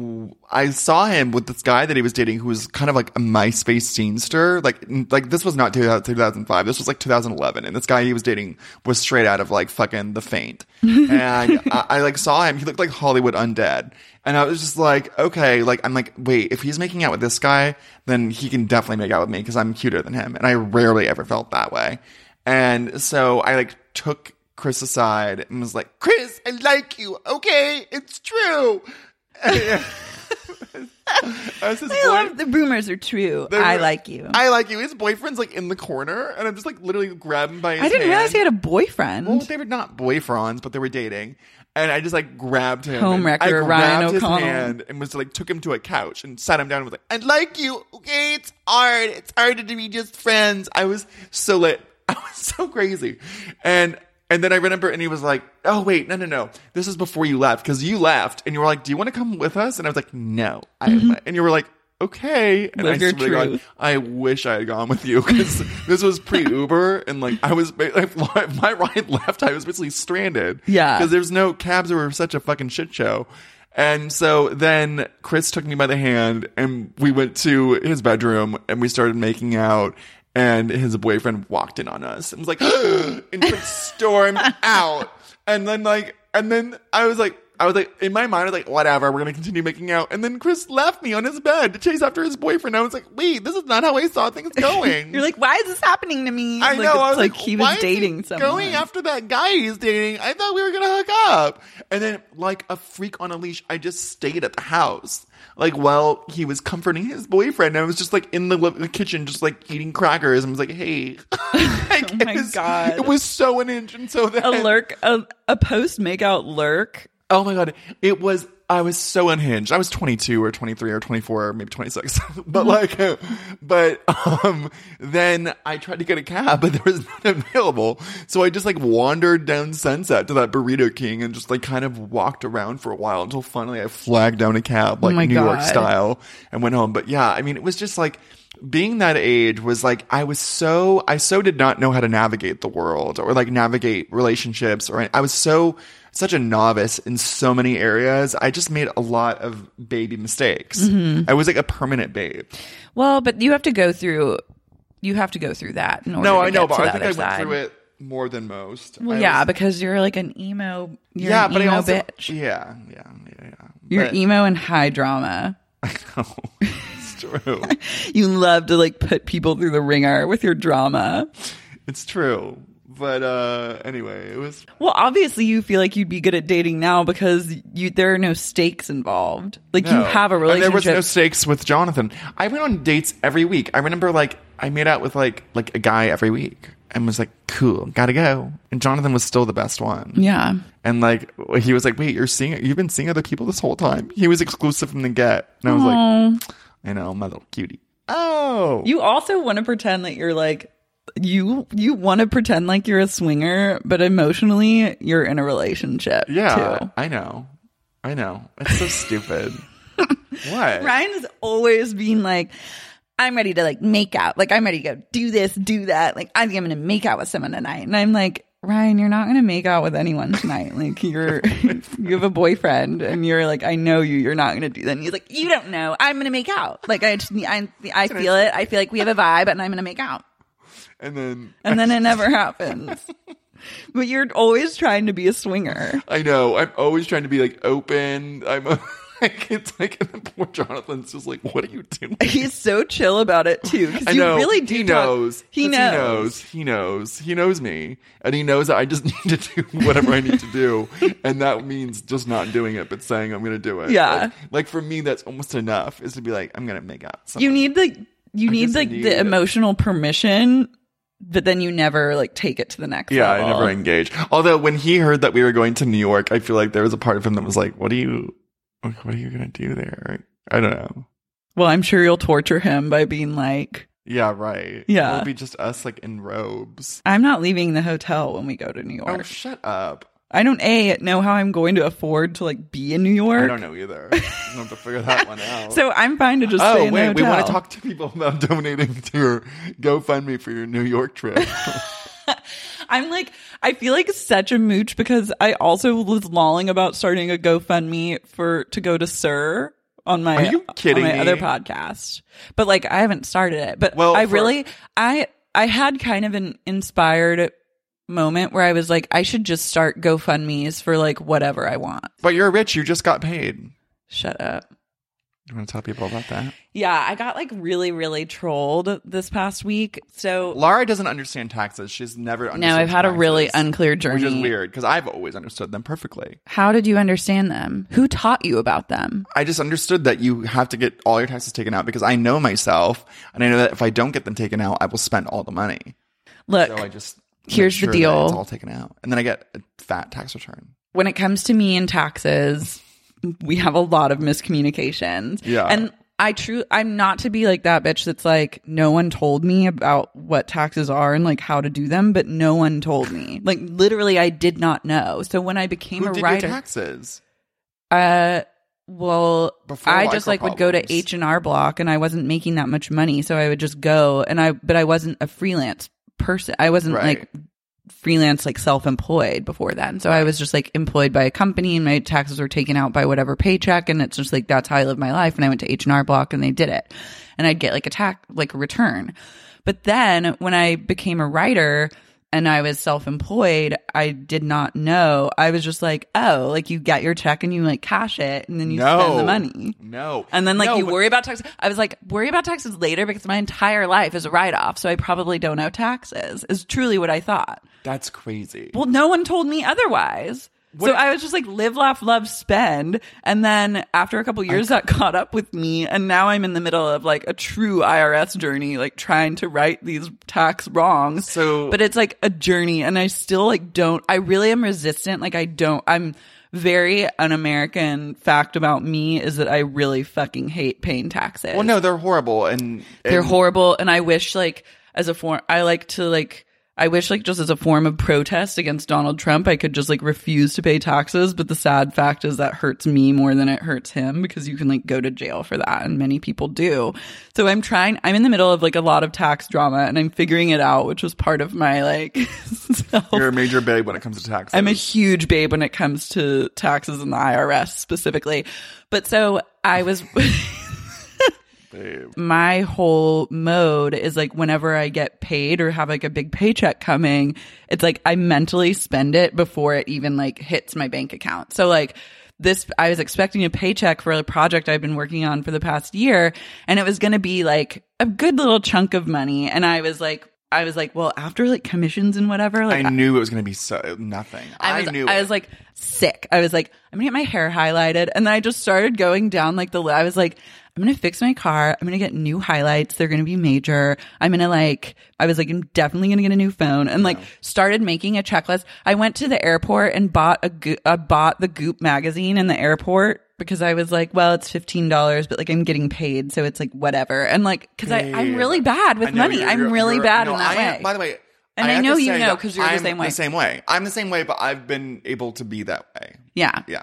I saw him with this guy that he was dating, who was kind of like a MySpace scenester. Like like this was not two thousand five. This was like two thousand eleven, and this guy he was dating was straight out of like fucking The Faint. And I, I like saw him. He looked like Hollywood Undead, and I was just like, okay, like I'm like, wait, if he's making out with this guy, then he can definitely make out with me because I'm cuter than him, and I rarely ever felt that way. And so I like took Chris aside and was like, Chris, I like you. Okay, it's true. I was his I boy- love the rumors are true. They're- I like you. I, I like you. His boyfriend's like in the corner, and I'm just like literally grabbing him by his didn't hand. realize he had a boyfriend. Well, they were not boyfriends, but they were dating. And I just like grabbed him. Homewrecker, and I Ryan grabbed his O'Connell. hand and was like took him to a couch and sat him down and was like, I like you. Okay, it's hard. It's hard to be just friends. I was so lit. I was so crazy. And and then I remember, and he was like, oh, wait, no, no, no. This is before you left, because you left, and you were like, do you want to come with us? And I was like, no. I, Mm-hmm. And you were like, okay. And Live I your swear to God, truth. I wish I had gone with you because this was pre-Uber and like I was, like, if my ride left, I was basically stranded. Yeah. Because there's no cabs. They were such a fucking shit show. And so then Chris took me by the hand and we went to his bedroom and we started making out. And his boyfriend walked in on us and was like, and like stormed out. And then like, and then I was like, I was like, in my mind, I was like, whatever, we're going to continue making out. And then Chris left me on his bed to chase after his boyfriend. I was like, wait, this is not how I saw things going. You're like, why is this happening to me? I like, know. It's I was like, like, he why was is dating he someone. going after that guy he's dating. I thought we were going to hook up. And then like a freak on a leash, I just stayed at the house. Like, while he was comforting his boyfriend, I was just like in the, the kitchen, just like eating crackers. And was like, hey. Like, Oh my it was, God. It was so unhinged. And so then. a lurk, a, a post makeout lurk. Oh my God. It was, I was so unhinged. I was twenty-two or twenty-three or twenty-four or maybe twenty-six. But like, uh, but, um, then I tried to get a cab, but there was none available. So I just like wandered down Sunset to that Burrito King and just like kind of walked around for a while until finally I flagged down a cab, like my New York God. style, and went home. But yeah, I mean, it was just like, being that age was like, I was so, I so did not know how to navigate the world or like navigate relationships, or I was so, such a novice in so many areas. I just made a lot of baby mistakes. Mm-hmm. I was like a permanent babe. Well, but you have to go through, you have to go through that in order No, to I know, get but to I the think I other went side. through it more than most. Well, I yeah, was- because you're like an emo, you're yeah, an but emo I also, bitch. yeah, yeah, yeah, yeah. You're But- emo and high drama. I know. It's true. You love to like put people through the ringer with your drama. It's true. But uh anyway, it was Well, obviously you feel like you'd be good at dating now because you there are no stakes involved. Like you No. have a And relationship. there was no stakes with Jonathan. I went on dates every week. I remember like I made out with like like a guy every week and was like, cool, gotta go. And Jonathan was still the best one. Yeah. And like he was like, wait, you're seeing you've been seeing other people this whole time? He was exclusive from the get. And I was like, I know, my little cutie. Oh. You also want to pretend that you're like you you want to pretend like you're a swinger, but emotionally you're in a relationship Yeah, too. I know. I know. It's so stupid. What? Ryan is always being like, I'm ready to like make out. Like I'm ready to go do this, do that. Like I think I'm gonna make out with someone tonight. And I'm like, Ryan, you're not gonna make out with anyone tonight. Like you're you have a boyfriend and you're like, I know you, you're not gonna do that. And he's like, you don't know. I'm gonna make out. Like I just I I feel it. I feel like we have a vibe and I'm gonna make out. And then And then it never happens. But you're always trying to be a swinger. I know. I'm always trying to be like open. I'm like, it's like, and then poor Jonathan's just like, what are you doing? He's so chill about it too. I Because you know. really do He talk- knows. He 'Cause knows. He knows. He knows. He knows me. And he knows that I just need to do whatever I need to do. And that means just not doing it, but saying I'm going to do it. Yeah. Like, like for me, that's almost enough is to be like, I'm going to make out. Someone. You need the you I need guess I like need the it. emotional permission, but then you never like take it to the next Yeah, level. I never engage. Although when he heard that we were going to New York, I feel like there was a part of him that was like, what are you, what are you going to do there? I don't know. Well, I'm sure you'll torture him by being like, Yeah, right. Yeah. It'll be just us like in robes. I'm not leaving the hotel when we go to New York. Oh, shut up. I don't a know how I'm going to afford to like be in New York. I don't know either. I have to figure that one out. So I'm fine to just oh, stay in wait, the we hotel. want to talk to people about donating to your GoFundMe for your New York trip. I'm like, I feel like such a mooch because I also was lolling about starting a GoFundMe for to go to Sir on my Are you kidding on my me? other podcast. But like I haven't started it. But Well, I for- really I I had kind of an inspired moment where I was like, I should just start GoFundMes for like whatever I want. But you're rich. You just got paid. Shut up. You want to tell people about that? Yeah, I got like really, really trolled this past week. So Laura doesn't understand taxes. She's never understood no, I've had a taxes, really unclear journey. Which is weird because I've always understood them perfectly. How did you understand them? Who taught you about them? I just understood that you have to get all your taxes taken out because I know myself and I know that if I don't get them taken out, I will spend all the money. Look, So I just make here's the sure that deal. It's all taken out. And then I get a fat tax return. when it comes to me and taxes, we have a lot of miscommunications. Yeah. And I true I'm not to be like that bitch that's like, no one told me about what taxes are and like how to do them, but no one told me. Like literally I did not know. So when I became Who a did writer, your taxes? uh Well, Before I just micro like would go to problems. H and R Block, and I wasn't making that much money, so I would just go, and I but I wasn't a freelance person. I wasn't Right. like freelance, like self-employed before then. So I was just like employed by a company, and my taxes were taken out by whatever paycheck, and it's just like that's how I live my life. And I went to H and R Block, and they did it, and I'd get like a tax, like a return. But then when I became a writer and I was self-employed, I did not know. I was just like, oh, like you get your check and you like cash it, and then you No. spend the money. No. And then like No, you but- worry about taxes. I was like, worry about taxes later because my entire life is a write-off. So I probably don't owe taxes is truly what I thought. That's crazy. Well, no one told me otherwise. What- So I was just like live, laugh, love, spend. And then after a couple years that caught up with me. And now I'm in the middle of like a true I R S journey, like trying to right these tax wrongs. So- but it's like a journey, and I still like don't, I really am resistant. Like I don't, I'm very un-American. Fact about me is that I really fucking hate paying taxes. Well, no, they're horrible, and, They're and horrible, and I wish like as a form I like to like I wish like just as a form of protest against Donald Trump I could just like refuse to pay taxes, but the sad fact is that hurts me more than it hurts him because you can like go to jail for that, and many people do. So I'm trying I'm in the middle of like a lot of tax drama, and I'm figuring it out, which was part of my like self- you're a major babe when it comes to taxes. I'm a huge babe when it comes to taxes and the I R S specifically. But so I was babe. my whole mode is like whenever I get paid or have like a big paycheck coming, it's like I mentally spend it before it even like hits my bank account. So like this, I was expecting a paycheck for a project I've been working on for the past year, and it was going to be like a good little chunk of money. And I was like, I was like, well, after like commissions and whatever, like I knew it was going to be so nothing. I, I was, knew I it. was like sick. I was like, I'm gonna get my hair highlighted. And then I just started going down like the, I was like, I'm going to fix my car. I'm going to get new highlights. They're going to be major. I'm going to like, I was like, I'm definitely going to get a new phone, and like started making a checklist. I went to the airport and bought a, Go- uh, bought the Goop magazine in the airport because I was like, well, it's fifteen dollars, but like I'm getting paid. So it's like whatever. And like, cause I, I'm really bad with I know money. you're- I'm you're- really you're- bad no, in that I way. am- by the way, And I have know to you say know, that 'cause you're the I'm same way. The same way. I'm the same way, but I've been able to be that way. yeah. Yeah.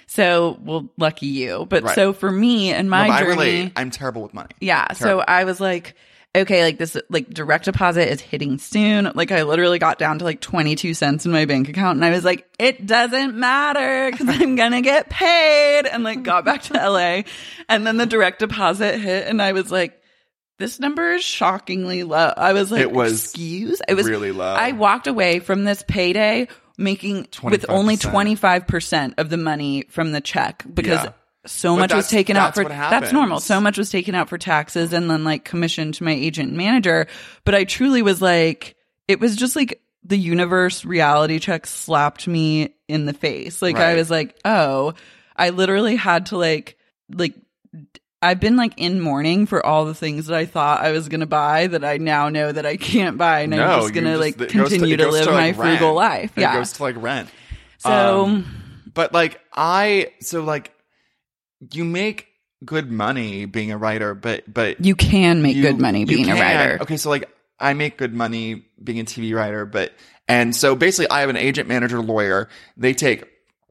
So, well, lucky you. But Right. so for me and my No, but I journey, relate. I'm terrible with money. yeah. So Terrible. I was like, okay, like this, like direct deposit is hitting soon. Like I literally got down to like twenty-two cents in my bank account, and I was like, it doesn't matter because I'm gonna get paid. And like got back to L A, and then the direct deposit hit, and I was like, this number is shockingly low. I was like, It was excuse, it was really low. I walked away from this payday making with only twenty-five percent. twenty-five percent of the money from the check because Yeah. so But much was that's- taken out that's for what that's happens. normal. So much was taken out for taxes and then like commission to my agent and manager. But I truly was like, it was just like the universe reality check slapped me in the face. Like I Right. was like, oh, I literally had to like, like, I've been like in mourning for all the things that I thought I was going to buy that I now know that I can't buy. And no, I'm just going you to just- like it goes continue it to, goes live to, my like, frugal rent. life. It Yeah. goes to like rent. So Um, but like I, so like you make good money being a writer, but but you can make you- good money you being a can. writer. Okay, so like I make good money being a T V writer, but and so basically I have an agent, manager, lawyer. They take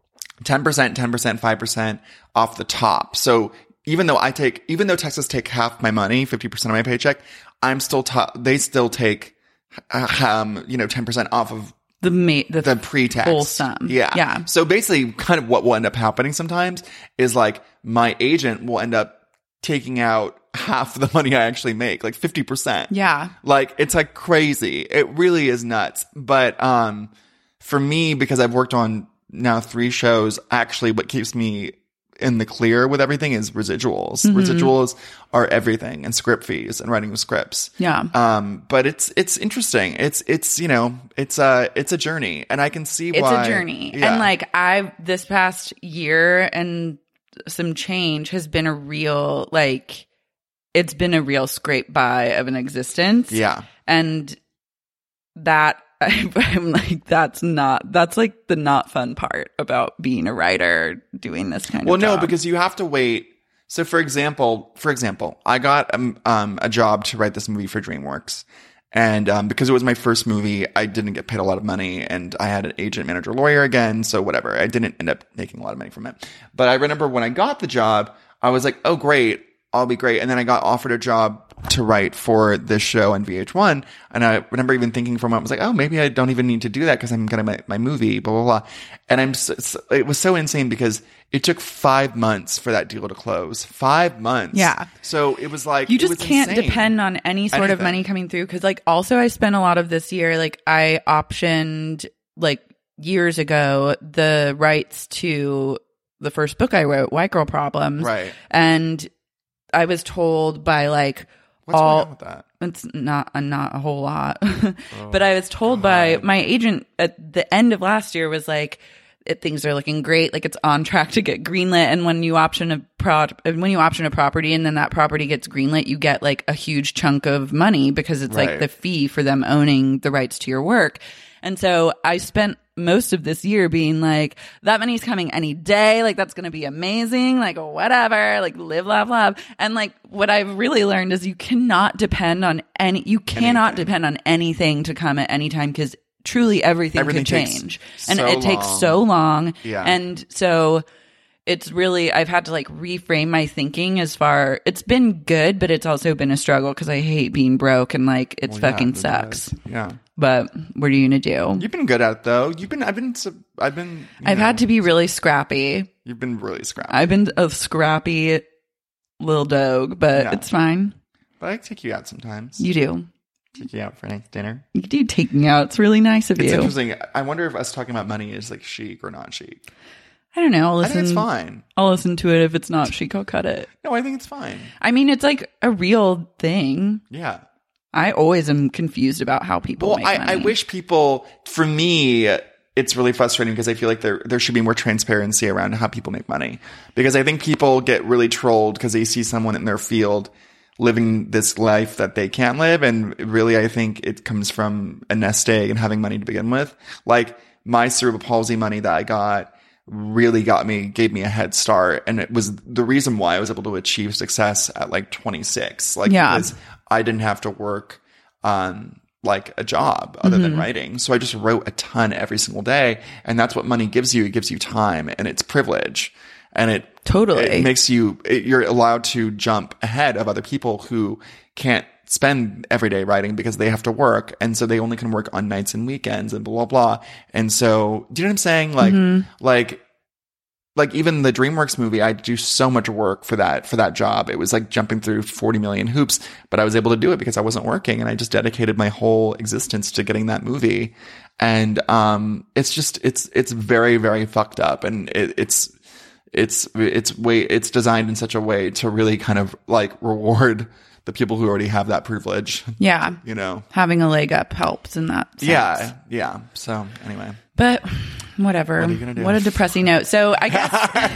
ten percent, ten percent, five percent off the top. So even though I take, even though Texas take half my money, fifty percent of my paycheck, I'm still top. They still take, uh, um, you know, ten percent off of The ma- the, the pre-tax full sum. Yeah. Yeah. So basically kind of what will end up happening sometimes is like my agent will end up taking out half the money I actually make, like fifty percent. Yeah. Like it's like crazy. It really is nuts. But um for me, because I've worked on now three shows, actually what keeps me in the clear with everything is residuals. Mm-hmm. Residuals are everything, and script fees and writing of scripts. Yeah. Um, but it's it's interesting. It's it's you know it's a it's a journey, and I can see It's why a journey. Yeah. And like I've this past year and some change has been a real like it's been a real scrape by of an existence. yeah, And that I, I'm like that's not that's like the not fun part about being a writer doing this kind well, of no, job. because you have to wait. So, for example, for example, I got um, um a job to write this movie for DreamWorks, And um, because it was my first movie, I didn't get paid a lot of money, and I had an agent, manager, lawyer again. So whatever, I didn't end up making a lot of money from it. But I remember when I got the job, I was like, oh, great, I'll be great. And then I got offered a job to write for this show on V H one. And I remember even thinking for a moment, I was like, oh, maybe I don't even need to do that because I'm going to make my movie, blah, blah, blah. And I'm so, so, it was so insane because it took five months for that deal to close. Five months. Yeah. So it was like, you just it was can't insane. depend on any sort of Anything. money coming through. Cause like also I spent a lot of this year, like I optioned like years ago the rights to the first book I wrote, White Girl Problems. Right. And I was told by like, What's all, going on with that? It's not uh, not a whole lot, but I was told by my agent at the end of last year was like, it, things are looking great, like it's on track to get greenlit. And when you option a pro, when you option a property and then that property gets greenlit, you get like a huge chunk of money because it's Right. like the fee for them owning the rights to your work. And so I spent most of this year being like, that money's coming any day. Like, that's going to be amazing. Like, whatever. Like, live, laugh, love. And like, what I've really learned is you cannot depend on any, you cannot Anything. depend on anything to come at any time because truly everything, Everything could takes change. And so it takes long. so long. Yeah. And so it's really, I've had to like reframe my thinking as far, it's been good, but it's also been a struggle because I hate being broke and like, it Well, yeah, fucking it sucks. is. Yeah. But what are you going to do? You've been good at it though. You've been, I've been, sub- I've been, you I've know, had to be really scrappy. You've been really scrappy. I've been a scrappy little dog, but Yeah. it's fine. But I take you out sometimes. You do. Take you out for a nice dinner. You do take me out. It's really nice of It's you. interesting. I wonder if us talking about money is like chic or not chic. I don't know. I'll I listen. think it's fine. I'll listen to it. If it's not chic, I'll cut it. No, I think it's fine. I mean, it's like a real thing. Yeah. I always am confused about how people Well, make I, money. I wish people, for me, it's really frustrating because I feel like there there should be more transparency around how people make money. Because I think people get really trolled because they see someone in their field living this life that they can't live. And really, I think it comes from a nest egg and having money to begin with. Like my cerebral palsy money that I got really got me, gave me a head start. And it was the reason why I was able to achieve success at like twenty-six. Like, Yeah. because I didn't have to work on like a job other than writing. So I just wrote a ton every single day. And that's what money gives you. It gives you time and it's privilege. And it Totally. it makes you, it, you're allowed to jump ahead of other people who can't spend every day writing because they have to work. And so they only can work on nights and weekends and blah, blah, blah. And so, do you know what I'm saying? Like, like, like even the DreamWorks movie, I do so much work for that, for that job. It was like jumping through forty million hoops, but I was able to do it because I wasn't working and I just dedicated my whole existence to getting that movie. And, um, it's just, it's, it's very, very fucked up. And it, it's, it's, it's way, it's designed in such a way to really kind of like reward the people who already have that privilege, yeah. you know? Having a leg up helps in that sense. Yeah. Yeah. So anyway. But whatever. What are you gonna do? What a depressing note. So I guess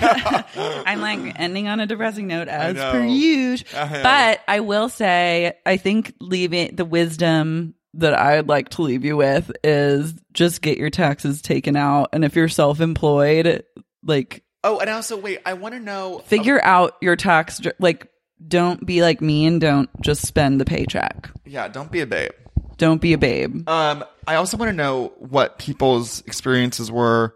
I'm like ending on a depressing note as know. per usual. I know. But I will say, I think leaving the wisdom that I'd like to leave you with is just get your taxes taken out. And if you're self-employed, like Oh, and also, wait, I want to know. figure out your tax, dr- like don't be like me and don't just spend the paycheck. Yeah. Don't be a babe. Don't be a babe. Um, I also want to know what people's experiences were.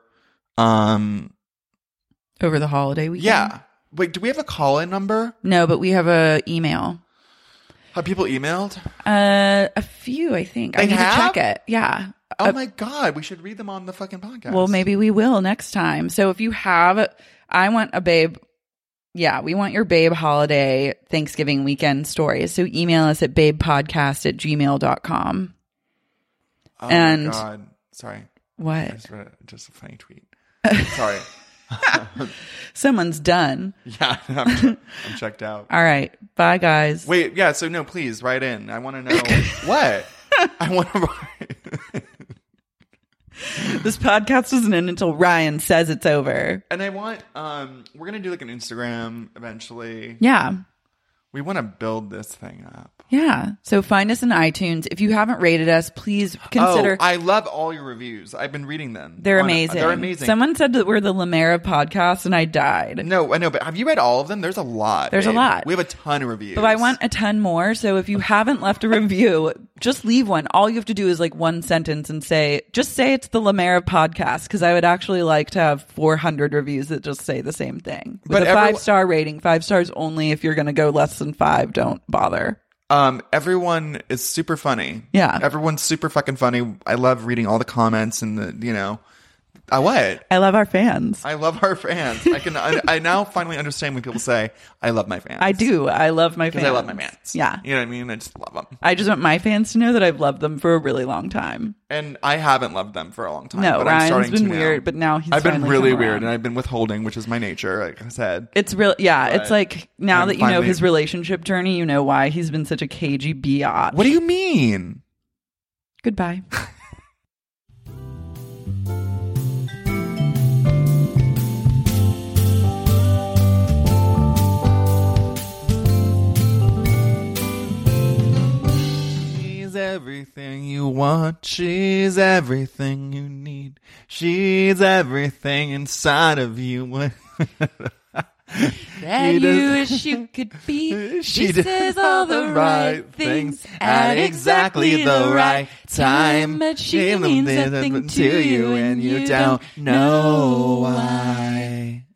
Um, Over the holiday weekend. yeah. Wait, do we have a call-in number? No, but we have a email. Have people emailed? Uh, a few, I think. I They need have? to check it. Yeah. Oh Uh, my God, we should read them on the fucking podcast. well, maybe we will next time. So if you have, I want a babe. Yeah, we want your babe holiday Thanksgiving weekend stories. So email us at babepodcast at gmail dot com. Oh and- my God. Sorry. I What? just read a- just a funny tweet. Sorry. Someone's done. Yeah, I'm, I'm checked out. All right. Bye, guys. Wait, yeah, so no, please write in. I want to know what? I want to This podcast doesn't end until Ryan says it's over. And I want um we're going to do like an Instagram eventually. Yeah. We want to build this thing up. Yeah. So find us in iTunes. If you haven't rated us, please consider. Oh, I love all your reviews. I've been reading them. They're On- amazing. They're amazing. Someone said that we're the Lamera podcast, and I died. No, I know, but have you read all of them? There's a lot. There's a babe. lot. We have a ton of reviews. But I want a ton more. So if you haven't left a review, just leave one. All you have to do is like one sentence and say, just say it's the Lamera podcast, because I would actually like to have four hundred reviews that just say the same thing. With But a everyone- five star rating. Five stars only. If you're going to go less than five, don't bother. Um, everyone is super funny. Yeah. Everyone's super fucking funny. I love reading all the comments and the, you know, I what? I love our fans. I love our fans. I can, I, I now finally understand when people say, I love my fans. I do. I love my fans. Because I love my fans. Yeah. You know what I mean? I just love them. I just want my fans to know that I've loved them for a really long time. And I haven't loved them for a long time. No, but I'm Ryan's starting been to now. weird, but now he's I've been finally really come weird, around. and I've been withholding, which is my nature, like I said. It's real. Yeah. But It's like now I'm that you know finally- his relationship journey, you know why he's been such a cagey biatch. What do you mean? Goodbye. She's everything you want. She's everything you need. She's everything inside of you. That She you does- wish you could be. She She does says all the right things at exactly the right time. But she means nothing to you and you don't know why.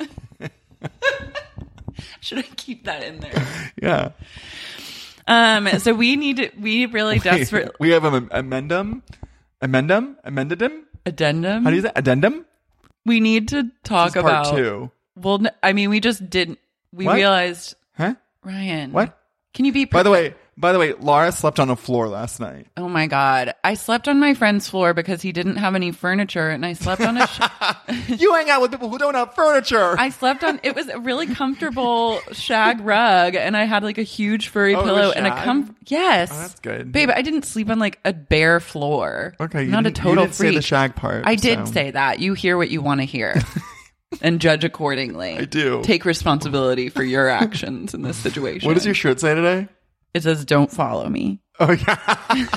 Should I keep that in there? Yeah. Um. So we need to. We really desperately We have an amendum. Amendum? Amendadum? addendum. How do you say addendum? We need to talk This is part about. two. Well, n- I mean, we just didn't. We What? realized, Huh? Ryan. What? Can you be? By the way, by the way, Laura slept on the floor last night. Oh my God. I slept on my friend's floor because he didn't have any furniture, and I slept on a. Sh- You hang out with people who don't have furniture. I slept on. It was a really comfortable shag rug, and I had like a huge furry Oh, it was pillow and a shag? com. Yes, Oh, that's good. babe. I didn't sleep on like a bare floor. Okay, you not a didn't- total you did freak. say the shag part. I did so. say that. You hear what you want to hear. And judge accordingly. I do. Take responsibility for your actions in this situation. What does your shirt say today? It says, "Don't follow me." Oh yeah.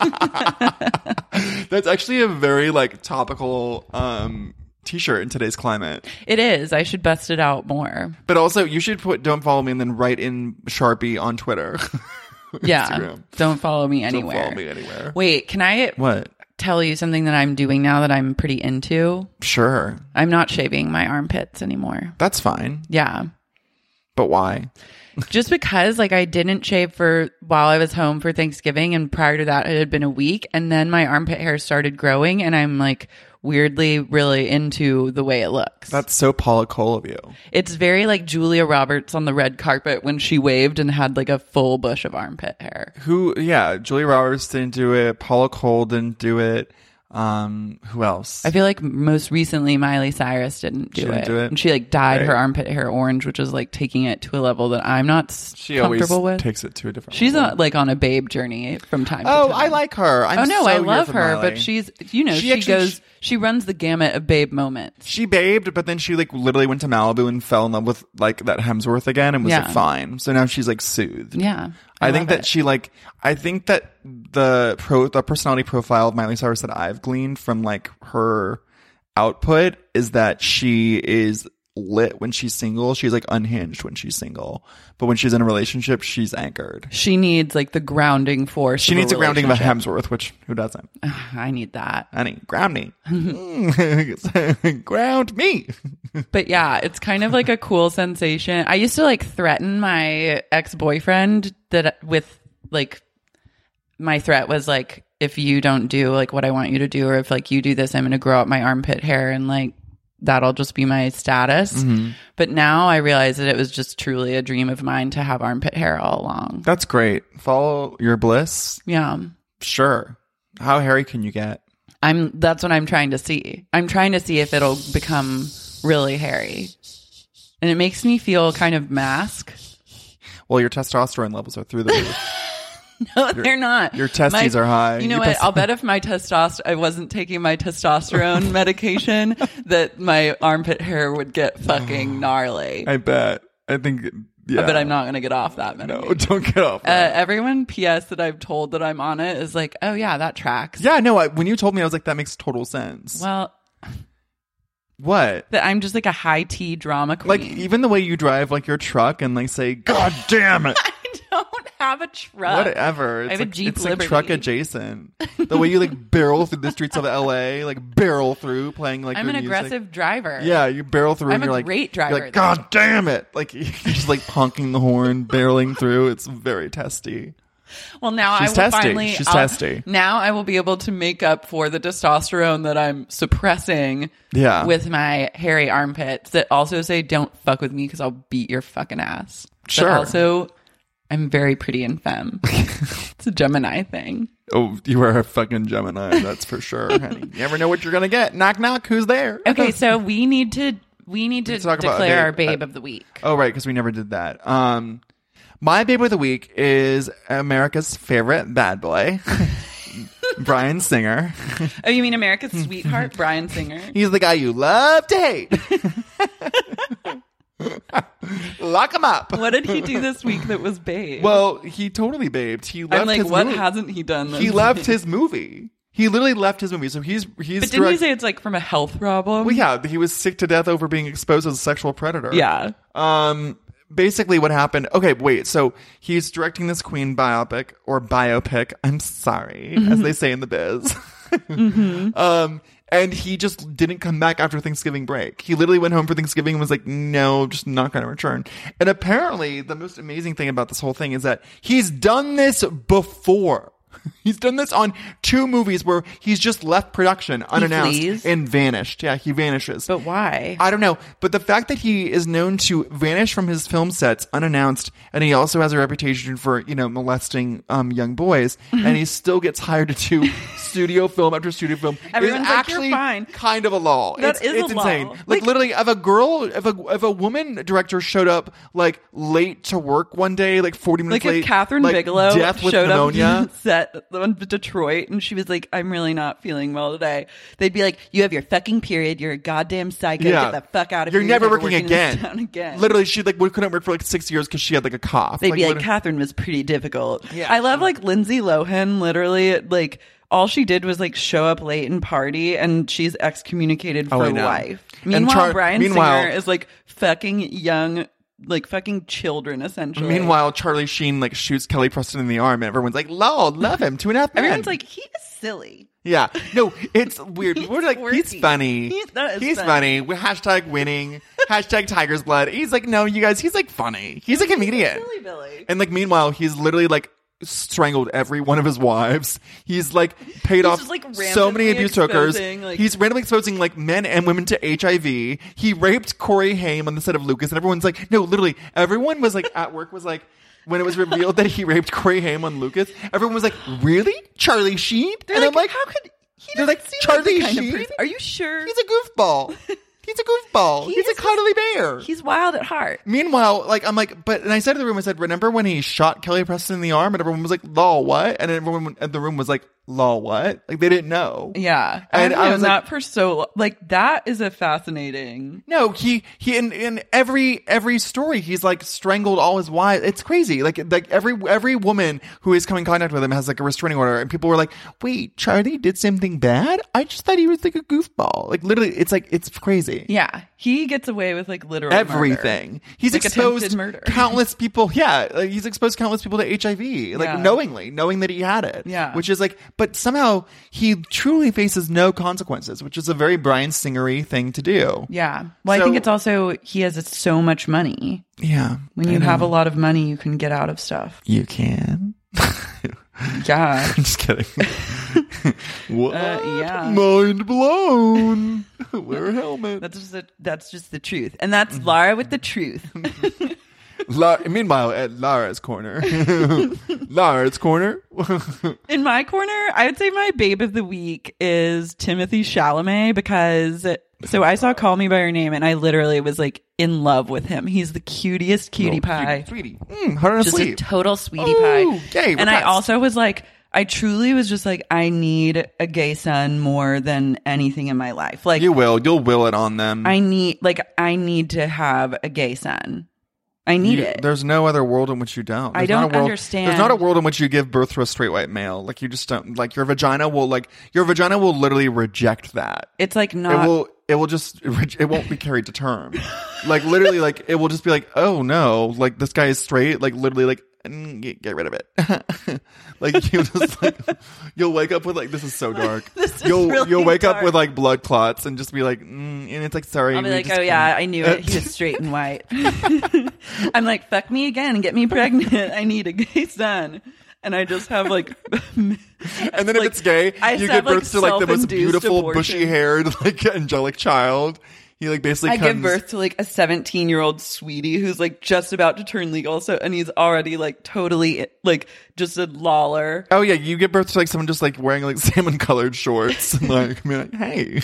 That's actually a very like topical um t-shirt in today's climate. It is. I should bust it out more. But also you should put "Don't follow me" and then write in Sharpie on Twitter. Yeah. Instagram. Don't follow me Don't anywhere. follow me anywhere. Wait, can I What? tell you something that I'm doing now that I'm pretty into? Sure. I'm not shaving my armpits anymore. That's fine. Yeah. But why? Just because like I didn't shave for while I was home for Thanksgiving, and prior to that it had been a week, and then my armpit hair started growing, and I'm like weirdly really into the way it looks. That's so Paula Cole of you. It's very like Julia Roberts on the red carpet when she waved and had like a full bush of armpit hair. Who yeah, Julia Roberts didn't do it, Paula Cole didn't do it. Um who else? I feel like most recently Miley Cyrus didn't do, She didn't it. do it? And she like dyed Right. her armpit hair orange, which is like taking it to a level that I'm not s- She always comfortable with. takes it to a different She's level. not like on a babe journey from time Oh, to time. I like her. I'm oh no, so I here love for her, Miley. but she's you know She she, actually- goes she runs the gamut of babe moments. She babed, but then she like literally went to Malibu and fell in love with like that Hemsworth again and was Yeah. like fine. So now she's like soothed. Yeah, I, think love that it. she like I think that the pro the personality profile of Miley Cyrus that I've gleaned from like her output is that she is lit when she's single. She's like unhinged when she's single. But when she's in a relationship, she's anchored. she needs like the grounding force. She of needs a grounding of a relationship. Hemsworth, which who doesn't? I need that. Honey, ground me. Ground me. But yeah, it's kind of like a cool sensation. I used to like threaten my ex-boyfriend that with like my threat was like, if you don't do like what I want you to do, or if like you do this, I'm going to grow out my armpit hair and like that'll just be my status. Mm-hmm. But now I realize that it was just truly a dream of mine to have armpit hair all along. That's great. Follow your bliss. Yeah. Sure. How hairy can you get? I'm that's what I'm trying to see. I'm trying to see if it'll become really hairy. And it makes me feel kind of mask. Well, your testosterone levels are through the roof. No, they're not. your testes My- are high. You know Your what? test- I'll bet if my testosterone, I wasn't taking my testosterone medication, that my armpit hair would get fucking gnarly. I bet. I think Yeah. but I'm not going to get off that No, medication. don't get off Uh, that. everyone P S that I've told that I'm on it is like, oh yeah, that tracks. Yeah, no, I, when you told me, I was like, that makes total sense. Well, What? that I'm just like a high T drama queen. Like, even the way you drive, like, your truck and, like, say, God damn it. I don't have a truck. Whatever. It's I have a like, Jeep it's like Liberty. truck adjacent. The way you, like, barrel through the streets of L A, like, barrel through playing, like, I'm your an music. aggressive driver. Yeah, you barrel through I'm and a you're like, great you're driver, like, though. God damn it. Like, you're just, like, honking the horn, barreling through. It's very testy. Well, now She's I will testy. finally. She's I'll- testy. Now I will be able to make up for the testosterone that I'm suppressing. Yeah. With my hairy armpits that also say "Don't fuck with me" because I'll beat your fucking ass. Sure. But also, I'm very pretty and femme. It's a Gemini thing. Oh, you are a fucking Gemini, that's for sure, honey. You never know what you're gonna get. Knock, knock. Who's there? Okay, so we need to we need to Let's talk about declare a our babe. babe of the week. Oh, right, because we never did that. Um, my babe of the week is America's favorite bad boy, Bryan Singer. Oh, you mean America's sweetheart, Bryan Singer? He's the guy you love to hate. Lock him up. What did he do this week that was babe? Well, he totally babed. He left I'm like, his what movie. hasn't he done? This He left week? his movie. He literally left his movie. So he's he's. But didn't you direct- say it's like from a health problem? Well, yeah, he was sick to death over being exposed as a sexual predator. Yeah. Um. Basically, what happened? Okay, wait. So he's directing this Queen biopic or biopic. I'm sorry, Mm-hmm. as they say in the biz. mm-hmm. Um. And he just didn't come back after Thanksgiving break. He literally went home for Thanksgiving and was like, no, just not going to return. And apparently, the most amazing thing about this whole thing is that he's done this before. He's done this on two movies where he's just left production unannounced flees? and vanished. Yeah, he vanishes. But why? I don't know. But the fact that he is known to vanish from his film sets unannounced, and he also has a reputation for, you know, molesting um, young boys, and he still gets hired to do studio film after studio film, Everyone's is like, actually "You're fine." kind of a law. That it's is a it's law. insane. Like, Like- literally, if a girl, if a if a woman director showed up like late to work one day, like forty minutes Like late, if Catherine like, Bigelow death with showed pneumonia. up set on Detroit and she was like, I'm really not feeling well today, they'd be like, you have your fucking period, you're a goddamn psycho, Yeah. get the fuck out of You're here. never never working in this again. town again. Literally, she like couldn't work for like six years because she had like a cough. They'd be like, what- Catherine was pretty difficult. Yeah. I love like Lindsay Lohan, literally, like all she did was like show up late and party, and she's excommunicated Oh, for I know. life. And Meanwhile, Char- Bryan meanwhile- Singer is like fucking young, like fucking children, essentially. Meanwhile, Charlie Sheen like shoots Kelly Preston in the arm, and everyone's like, "Lol, love him." Two and a half men. everyone's like, he is silly. Yeah, no, it's weird. People are like, he's quirky. funny. He- that is he's funny. funny. Hashtag winning. Hashtag Tiger's blood. He's like, no, you guys, he's like funny. He's a comedian. Silly Billy. And like, meanwhile, he's literally like strangled every one of his wives. He's like paid off just, like, so many randomly abuse hookers. exposing, like- He's randomly exposing like men and women to H I V. He raped Corey Haim on the set of Lucas, and everyone's like, no, literally, everyone was like at work was like. When it was revealed that he raped Corey Haim on Lucas, everyone was like, "Really, Charlie Sheen?" They're and like, I'm like, how could he they're doesn't like, seem Charlie like the kind of Sheen? person- Are you sure? He's a goofball. He's a goofball. He He's a is- cuddly bear. He's wild at heart. Meanwhile, like I'm like, but and I said to the room, I said, remember when he shot Kelly Preston in the arm, and everyone was like, "Lol, what?" And everyone in the room was like, "Lol, what?" Like they didn't know. Yeah, And I've I known was like- that for so lo- like that is a fascinating. No, he he in, in every every story he's like strangled all his wives. It's crazy. Like like every every woman who is coming in contact with him has like a restraining order, and people were like, "Wait, Charlie did something bad? I just thought he was like a goofball." Like literally, it's like it's crazy. Yeah, he gets away with like literal Everything. murder. He's Like exposed attempted murder. countless people. Yeah, like he's exposed countless people to H I V, like Yeah. knowingly, knowing that he had it. Yeah. which is like, but somehow he truly faces no consequences, which is a very Bryan Singer-y thing to do. Yeah. Well, I So- think it's also he has so much money. Yeah, When I you know. have a lot of money, you can get out of stuff. you can. Yeah. I'm just kidding. What? Uh, yeah. Mind blown. Wear a helmet. That's just a, that's just the truth, and that's Lara with the truth. La- meanwhile, at Lara's corner. Lara's corner. In my corner, I would say my babe of the week is Timothy Chalamet because so I saw Call Me by Your Name and I literally was like in love with him. He's the cutest cutie pie. Sweetie. Mm, hard on Just sleep. a total sweetie Ooh, pie. gay, and I repressed. also was like, I truly was just like, I need a gay son more than anything in my life. Like You will. You'll will it on them. I need like I need to have a gay son. I need You- it. There's no other world in which you don't. There's I don't not a world, understand. There's not a world in which you give birth to a straight white male. Like you just don't. Like your vagina will like your vagina will literally reject that. It's like It not. will. It will just. It won't be carried to term. Like literally, like it will just be like, oh no, like this guy is straight. Like literally, like mm, get, get rid of it. Like you just like you'll wake up with like this is so dark. This is you'll really you'll wake up dark. with like blood clots and just be like, mm, and it's like sorry. I'll be we like, just oh yeah, couldn't- I knew it. He was straight and white. I'm like, fuck me again, get me pregnant. I need a gay son. And I just have like, And then if like, it's gay, I you just get have, like, birth to like the most self-induced beautiful, abortion. bushy-haired, like angelic child. He like basically I comes. give birth to like a seventeen year old sweetie who's like just about to turn legal. So, and he's already like totally like just a lawler. Oh yeah, you give birth to like someone just like wearing like salmon colored shorts and like be like, hey.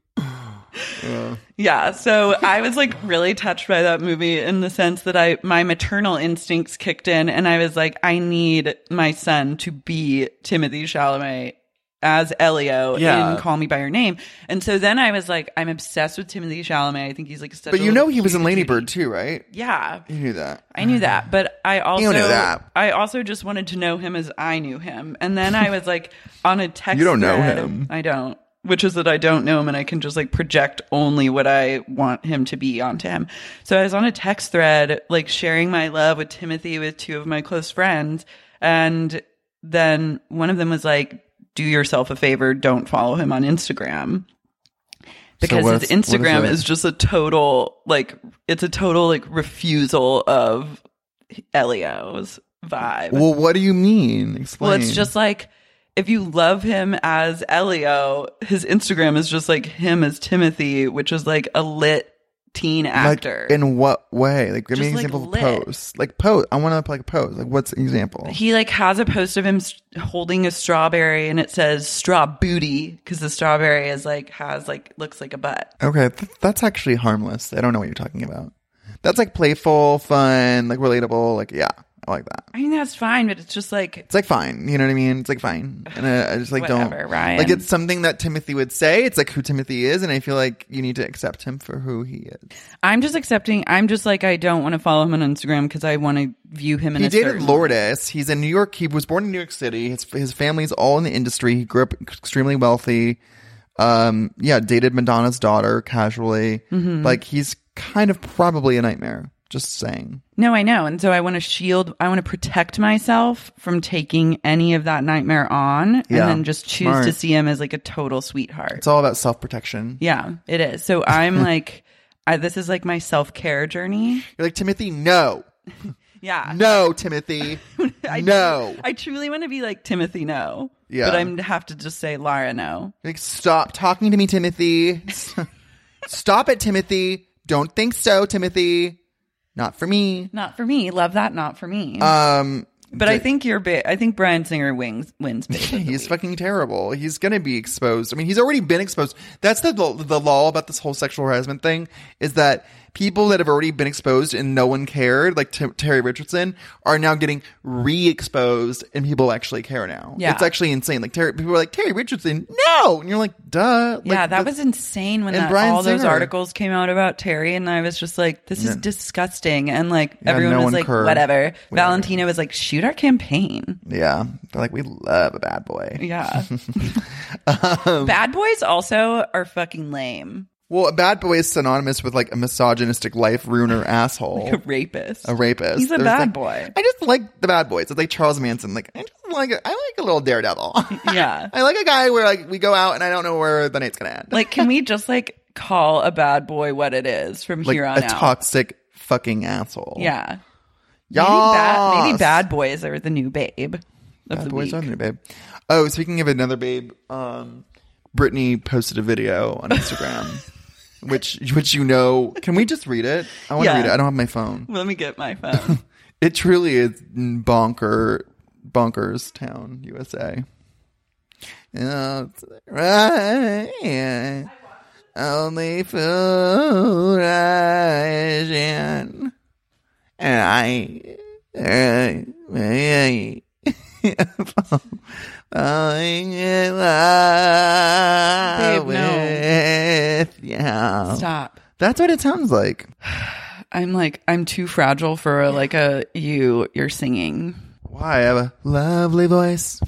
Yeah. Yeah. So I was like really touched by that movie in the sense that I, my maternal instincts kicked in and I was like, I need my son to be Timothée Chalamet as Elio Yeah. in Call Me By Your Name. And so then I was like, I'm obsessed with Timothée Chalamet. I think he's like such But a you little know he was in cutie. Lady Bird too, right? Yeah. You knew that. I knew that, but I also knew that. I also just wanted to know him as I knew him. And then I was like on a text You don't know thread- him. I don't. Which is that I don't know him and I can just like project only what I want him to be onto him. So I was on a text thread like sharing my love with Timothy with two of my close friends, and then one of them was like, do yourself a favor, don't follow him on Instagram. Because what's- his Instagram what is it? is just a total like it's a total like refusal of Elio's vibe. Well, what do you mean? Explain. Well, it's just like if you love him as Elio, his Instagram is just like him as Timothy, which is like a lit teen like actor. in what way? Like, give me Just, an like, example of lit. a post. Like post. I want to like pose. Like, what's an example? He like has a post of him s- holding a strawberry and it says straw booty because the strawberry is like has like looks like a butt. Okay, th- that's actually harmless. I don't know what you're talking about. That's like playful, fun, like relatable. Like, yeah, I like that. I mean that's fine, but it's just like It's like fine, you know what I mean? It's like fine, and I, I just like Whatever, don't Ryan. like it's something that Timothy would say. It's like who Timothy is, and I feel like you need to accept him for who he is. I'm just accepting. I'm just like I don't want to follow him on Instagram because I want to view him in He a dated certain Lourdes. He's in New York. He was born in New York City. His his family's all in the industry. He grew up extremely wealthy. Um, yeah, dated Madonna's daughter casually. Mm-hmm. Like he's kind of probably a nightmare. Just saying. No, I know. And so I want to shield, I want to protect myself from taking any of that nightmare on and Yeah, then just choose smart. to see him as like a total sweetheart. It's all about self protection. Yeah, it is. So I'm like, I, this is like my self care journey. You're like Timothy. No, Yeah. no, Timothy. I, no. I truly want to be like Timothy, no. Yeah. But I have to just say Lara, no. Like, stop talking to me, Timothy. Stop it, Timothy. Don't think so, Timothy. Not for me. Not for me. Love that. Not for me. Um, but I think you're big. I think Bryan Singer wings wins big. of the he's week. fucking terrible. He's gonna be exposed. I mean, he's already been exposed. That's the the law about this whole sexual harassment thing is that people that have already been exposed and no one cared, like T- Terry Richardson, are now getting re-exposed and people actually care now. Yeah. It's actually insane. Like Terry, people are like Terry Richardson, no, and you're like, duh. Yeah, Like, that that's- was insane when and that, Bryan all those Singer. articles came out about Terry, and I was just like, "This is Yeah. disgusting." And like Yeah, everyone no was one like, cared. "Whatever." Whatever. Valentina was like, "Shoot our campaign." Yeah, they're like, we love a bad boy. Yeah. Um, Bad boys also are fucking lame. Well, a bad boy is synonymous with like a misogynistic life ruiner asshole. Like a rapist. A rapist. He's a There's, bad like- boy. I just like the bad boys. It's like Charles Manson. Like I just like I like a little daredevil. Yeah. I like a guy where like we go out and I don't know where the night's gonna end. Like, can we just like call a bad boy what it is from Like here on a out? toxic fucking asshole. Yeah. Yes. Maybe bad, maybe bad boys are the new babe of Bad the boys week. are the new babe. Oh, speaking of another babe, um, Brittany posted a video on Instagram, which which you know. Can we just read it? I want to Yeah. read it. I don't have my phone. Let me get my phone. It truly is bonker, bonkers town, U S A. It's right, only food ration, and I, falling in love Babe, no. with you. Stop. That's what it sounds like. I'm like, I'm too fragile for like a you, you're singing. Why? I have a lovely voice.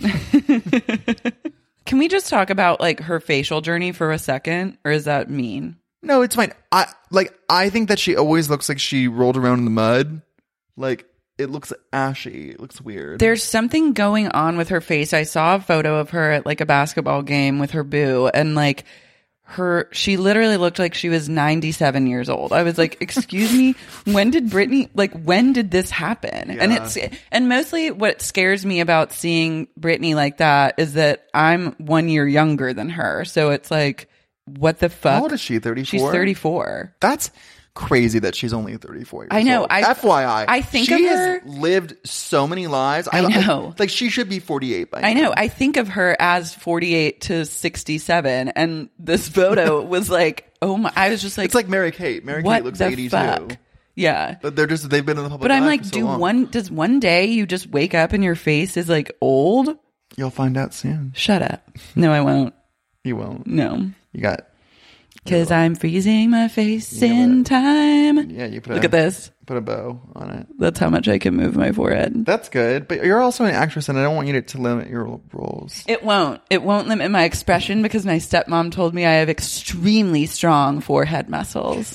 Can we just talk about like her facial journey for a second? Or is that mean? No, it's fine. I like. I think that she always looks like she rolled around in the mud. Like it looks ashy. It looks weird. There's something going on with her face. I saw a photo of her at like a basketball game with her boo, and like her, she literally looked like she was ninety-seven years old. I was like, excuse me, when did Britney, like, when did this happen? Yeah. And it's, and mostly what scares me about seeing Britney like that is that I'm one year younger than her. So it's like, what the fuck? How old is she? thirty-four? She's thirty-four. That's crazy that she's only thirty-four years I know. old. I, F Y I. I think she of her. has lived so many lives. I know. like she should be forty-eight by now. I know. I think of her as forty-eight to sixty-seven, and this photo was like, oh my! I was just like, It's like Mary Kate. Mary what Kate looks the eighty-two. fuck? Yeah. But they're just they've been in the public But I'm eye like, for so do long. one does one day you just wake up and your face is like old? You'll find out soon. Shut up. No, I won't. You won't. No. You got Because I'm freezing my face Yeah, in but- time. yeah. You put Look a, at this. Put a bow on it. That's how much I can move my forehead. That's good. But you're also an actress, and I don't want you to, to limit your roles. It won't. It won't limit my expression because my stepmom told me I have extremely strong forehead muscles.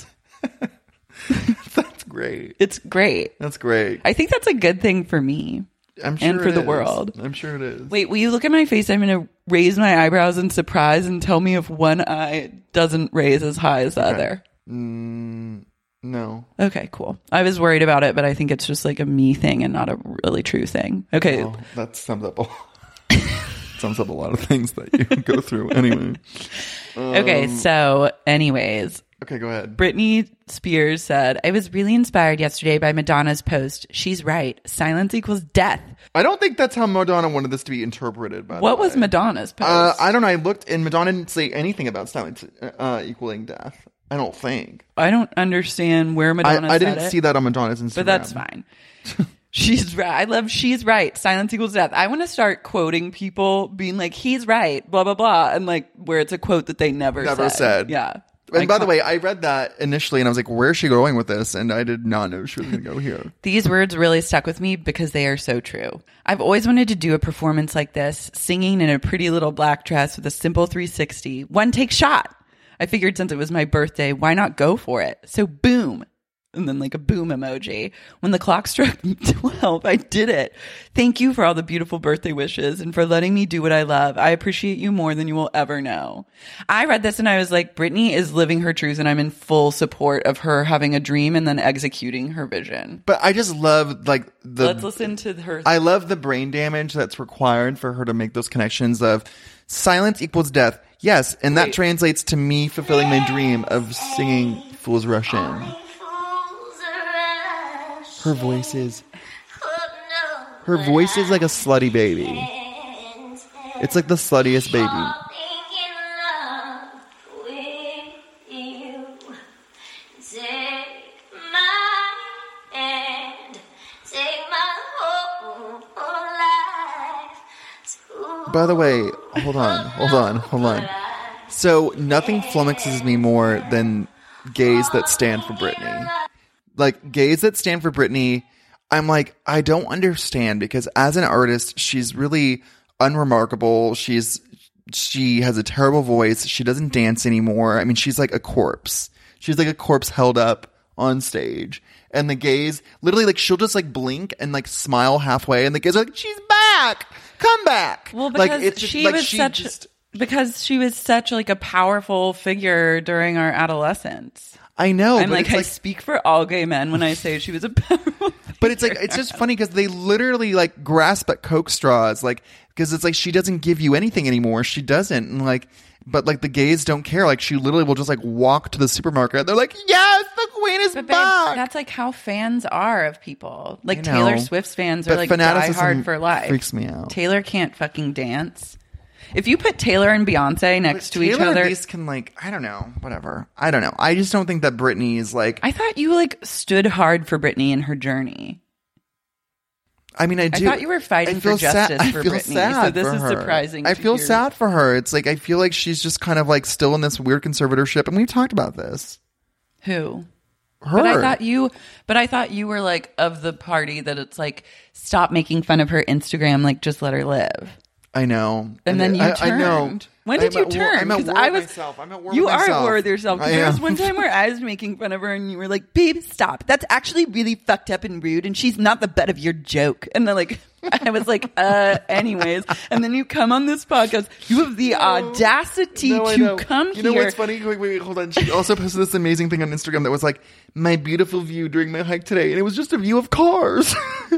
That's great. It's great. That's great. I think that's a good thing for me. I'm sure and for it the is. world. I'm sure it is. Wait, will you look at my face? I'm going to raise my eyebrows in surprise and tell me if one eye doesn't raise as high as the other. Mm, no. Okay, cool. I was worried about it, but I think it's just like a me thing and not a really true thing. Okay. Well, that sums up a sums up a lot of things that you go through. Anyway. Okay, so anyways, Okay, go ahead. Britney Spears said, I was really inspired yesterday by Madonna's post. She's right. Silence equals death. I don't think that's how Madonna wanted this to be interpreted. By What the was way. Madonna's post? Uh, I don't know. I looked, and Madonna didn't say anything about silence uh, equaling death. I don't think. I don't understand where I, Madonna I said didn't it, see that on Madonna's Instagram. but that's fine. She's right. I love she's right. Silence equals death. I want to start quoting people being like, he's right, blah, blah, blah. And like where it's a quote that they never, Never said. Yeah. And I by the can't- way, I read that initially, and I was like, "Where's she going with this?" And I did not know she was going to go here. These words really stuck with me because they are so true. I've always wanted to do a performance like this, singing in a pretty little black dress with a simple three sixty. One take shot. I figured since it was my birthday, why not go for it? So boom. And then like a boom emoji. When the clock struck twelve, I did it. Thank you for all the beautiful birthday wishes and for letting me do what I love. I appreciate you more than you will ever know. I read this and I was like, Britney is living her truth, and I'm in full support of her having a dream and then executing her vision. But I just love like the. Let's listen to her. I love the brain damage that's required for her to make those connections of silence equals death. Yes, and that Wait. translates to me fulfilling my dream of singing "Fools Rush In." Her voice is. Her voice is like a slutty baby. It's like the sluttiest baby. By the way, hold on, hold on, hold on. So nothing flummoxes me more than gays that stand for Britney. Like gays that stand for Britney, I'm like, I don't understand, because as an artist, she's really unremarkable. She's she has a terrible voice. She doesn't dance anymore. I mean, she's like a corpse. She's like a corpse held up on stage. And the gays, literally, like, she'll just like blink and like smile halfway, and the gays are like, she's back, come back. Well, because like, it's just, she like, was she such just- because she was such like a powerful figure during our adolescence. I know. I'm but like, it's I like speak for all gay men when I say she was a powerful But it's like, it's just funny because they literally like grasp at Coke straws, like, because it's like she doesn't give you anything anymore. She doesn't. And like, but like the gays don't care. Like, she literally will just like walk to the supermarket. They're like, yes, the queen is But babe, back. that's like how fans are of people. Like I know. Taylor Swift's fans are But like fanaticism die hard for life. freaks me out. Taylor can't fucking dance. If you put Taylor and Beyonce next to each Taylor other, at least can like, I don't know, whatever. I don't know. I just don't think that Britney is like, I, I thought you like stood hard for Britney in her journey. mean, I I do. thought you were fighting I feel for justice sad. for I feel Britney, sad so this for is her. surprising I to feel hear. sad for her. It's like, I feel like she's just kind of like still in this weird conservatorship. And we've talked about this. Who? her. But I thought you, but I thought you were like of the party that it's like, stop making fun of her Instagram, like just let her live. I know. And, and then you I, turned. I know. When did I'm you at war- turn? I'm at 'Cause war I with was. myself. I'm at war you with are myself. at war with yourself. 'Cause I there was am. one time where I was making fun of her, and you were like, "Babe, stop. That's actually really fucked up and rude, and she's not the butt of your joke." And then like, I was like, "Uh, anyways." And then you come on this podcast. You have the audacity No, I to know. come you here. know what's funny? Wait, wait, hold on. She also posted this amazing thing on Instagram that was like, my beautiful view during my hike today. And it was just a view of cars.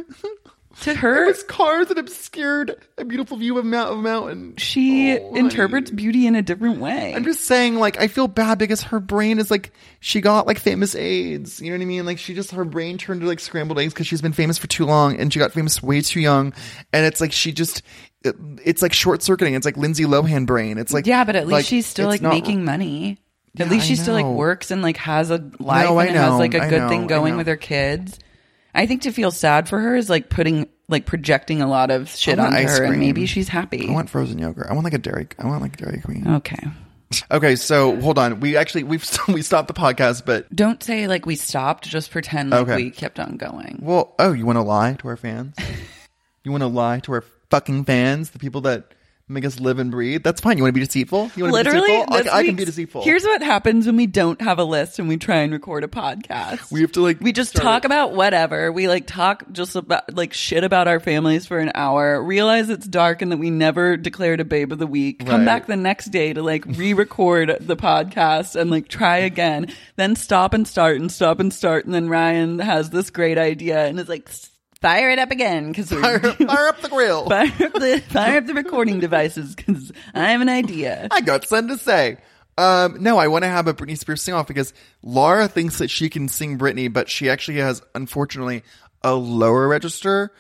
To her, It was cars that obscured a beautiful view of, mount- of mountain. she Oh, interprets honey. beauty in a different way. I'm just saying, like, I feel bad because her brain is like, she got like famous AIDS. You know what I mean? Like, she just, her brain turned to like scrambled eggs because she's been famous for too long and she got famous way too young. And it's like, she just, it, it's like short circuiting. It's like Lindsay Lohan brain. It's like, yeah, but at least like, she's still it's like not- making money. At Yeah, least I she still like know. works and like has a life No, I and know, has like a I good know, thing I going know. with her kids. I think to feel sad for her is like putting like projecting a lot of shit I want onto ice her, and cream. maybe she's happy. I want frozen yogurt. I want like a dairy. I want like Dairy Queen. Okay. Okay, so hold on. We actually we've we stopped the podcast, but Don't say like we stopped. Just pretend like Okay. we kept on going. well, oh, you want to lie to our fans? You want to lie to our fucking fans, the people that make us live and breathe? That's fine. You want to be deceitful? You want Literally, to be deceitful? this I, I can be week's- deceitful. Here's what happens when we don't have a list and we try and record a podcast. we have to like We just start talk it. about whatever. We like talk just about like shit about our families for an hour, realize it's dark and that we never declared a babe of the week, come Right. back the next day to like re-record the podcast and like try again, then stop and start and stop and start. And then Ryan has this great idea and is like, fire it up again because fire, fire up the grill. fire up the fire up the recording devices because I have an idea. I got something to say. Um, no, I want to have a Britney Spears sing off because Laura thinks that she can sing Britney, but she actually has, unfortunately, a lower register.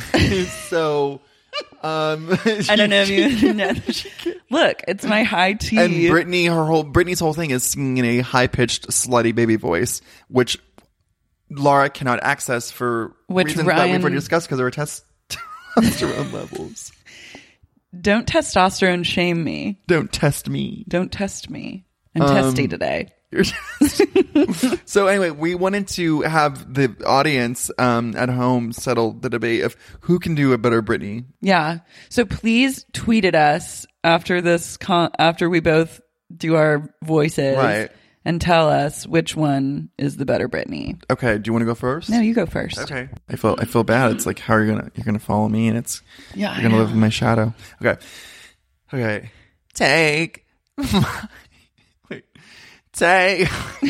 so, um, I don't know if you know. Look, it's my high T. And Britney, her whole Britney's whole thing is singing in a high pitched, slutty baby voice, which Laura cannot access for Which reasons that Ryan- we've already discussed because of her testosterone levels. Don't testosterone shame me. Don't test me. Don't test me. I'm Um, testy today. You're just- so anyway, we wanted to have the audience um, at home settle the debate of who can do a better Britney. Yeah. So please tweet at us after this, con- after we both do our voices, Right. and tell us which one is the better Britney. Okay, do you want to go first? No, you go first. Okay. I feel I feel bad. It's like, how are you gonna you're gonna follow me and it's Yeah, you're gonna I live know. in my shadow. Okay. Okay. Take my wait. Take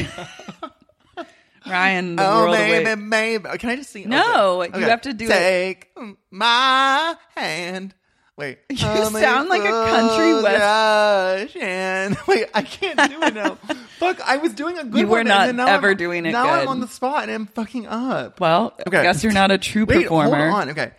Ryan, the Oh world maybe, away. maybe. Can I just sing? No, Okay. you Okay. have to do it. Take my hand. Wait. You sound like a country west- And wait, I can't do it now. Fuck, I was doing a good You one. were and not then now ever I'm- doing it Now I'm good. on the spot and I'm fucking up. Well, Okay. I guess you're not a true Wait, performer. hold on. Okay.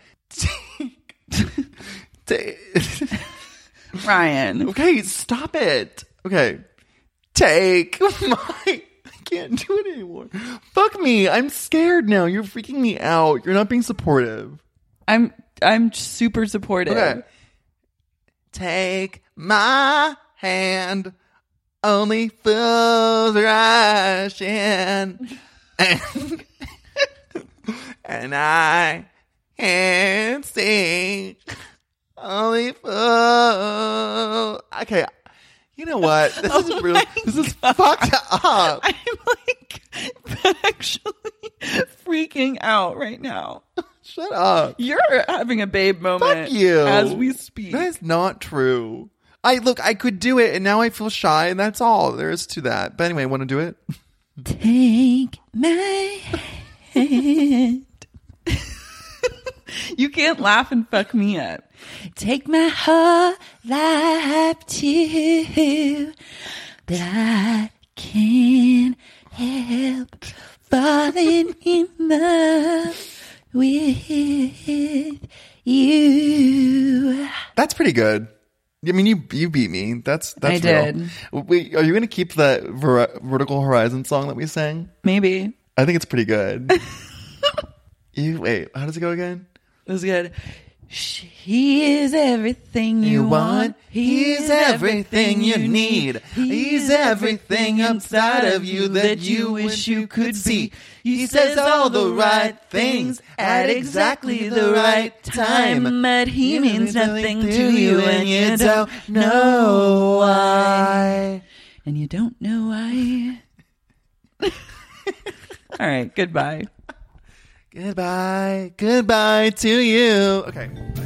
Take. Ryan. Okay, stop it. Okay. Take my. I can't do it anymore. Fuck me. I'm scared now. You're freaking me out. You're not being supportive. I'm I'm super supportive. Okay. Take my hand. Only fools rush in. And, and I can't see. Only fools. Okay. You know what? This is really, this is fucked up. I'm like actually freaking out right now. Shut up. You're having a babe moment Fuck you. as we speak. That is not true. I look, I could do it and now I feel shy and that's all there is to that. But anyway, want to do it? Take my hand. You can't laugh and fuck me up. Take my whole life too, but I can't help falling in love with you. That's pretty good. I mean, you you beat me. That's that's I real. did. Wait, are you going to keep that ver- Vertical Horizon song that we sang? Maybe. I think it's pretty good. you wait. How does it go again? It was good. He is everything you, You want. want, he's everything you need. He's everything inside of you that you wish you could see. He says all the right things at exactly the right time. But he means nothing to you, and you don't know why. And you don't know why. All right, goodbye. Goodbye. Goodbye to you. Okay.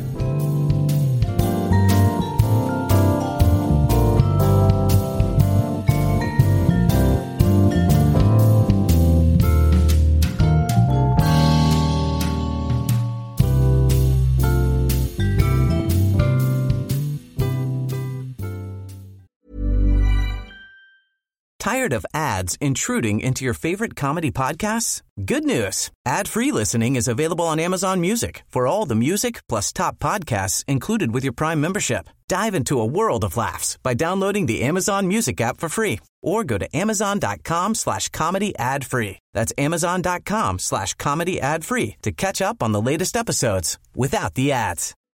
Tired of ads intruding into your favorite comedy podcasts? Good news. Ad-free listening is available on Amazon Music for all the music plus top podcasts included with your Prime membership. Dive into a world of laughs by downloading the Amazon Music app for free or go to amazon.com slash comedy ad free. That's amazon.com slash comedy ad free to catch up on the latest episodes without the ads.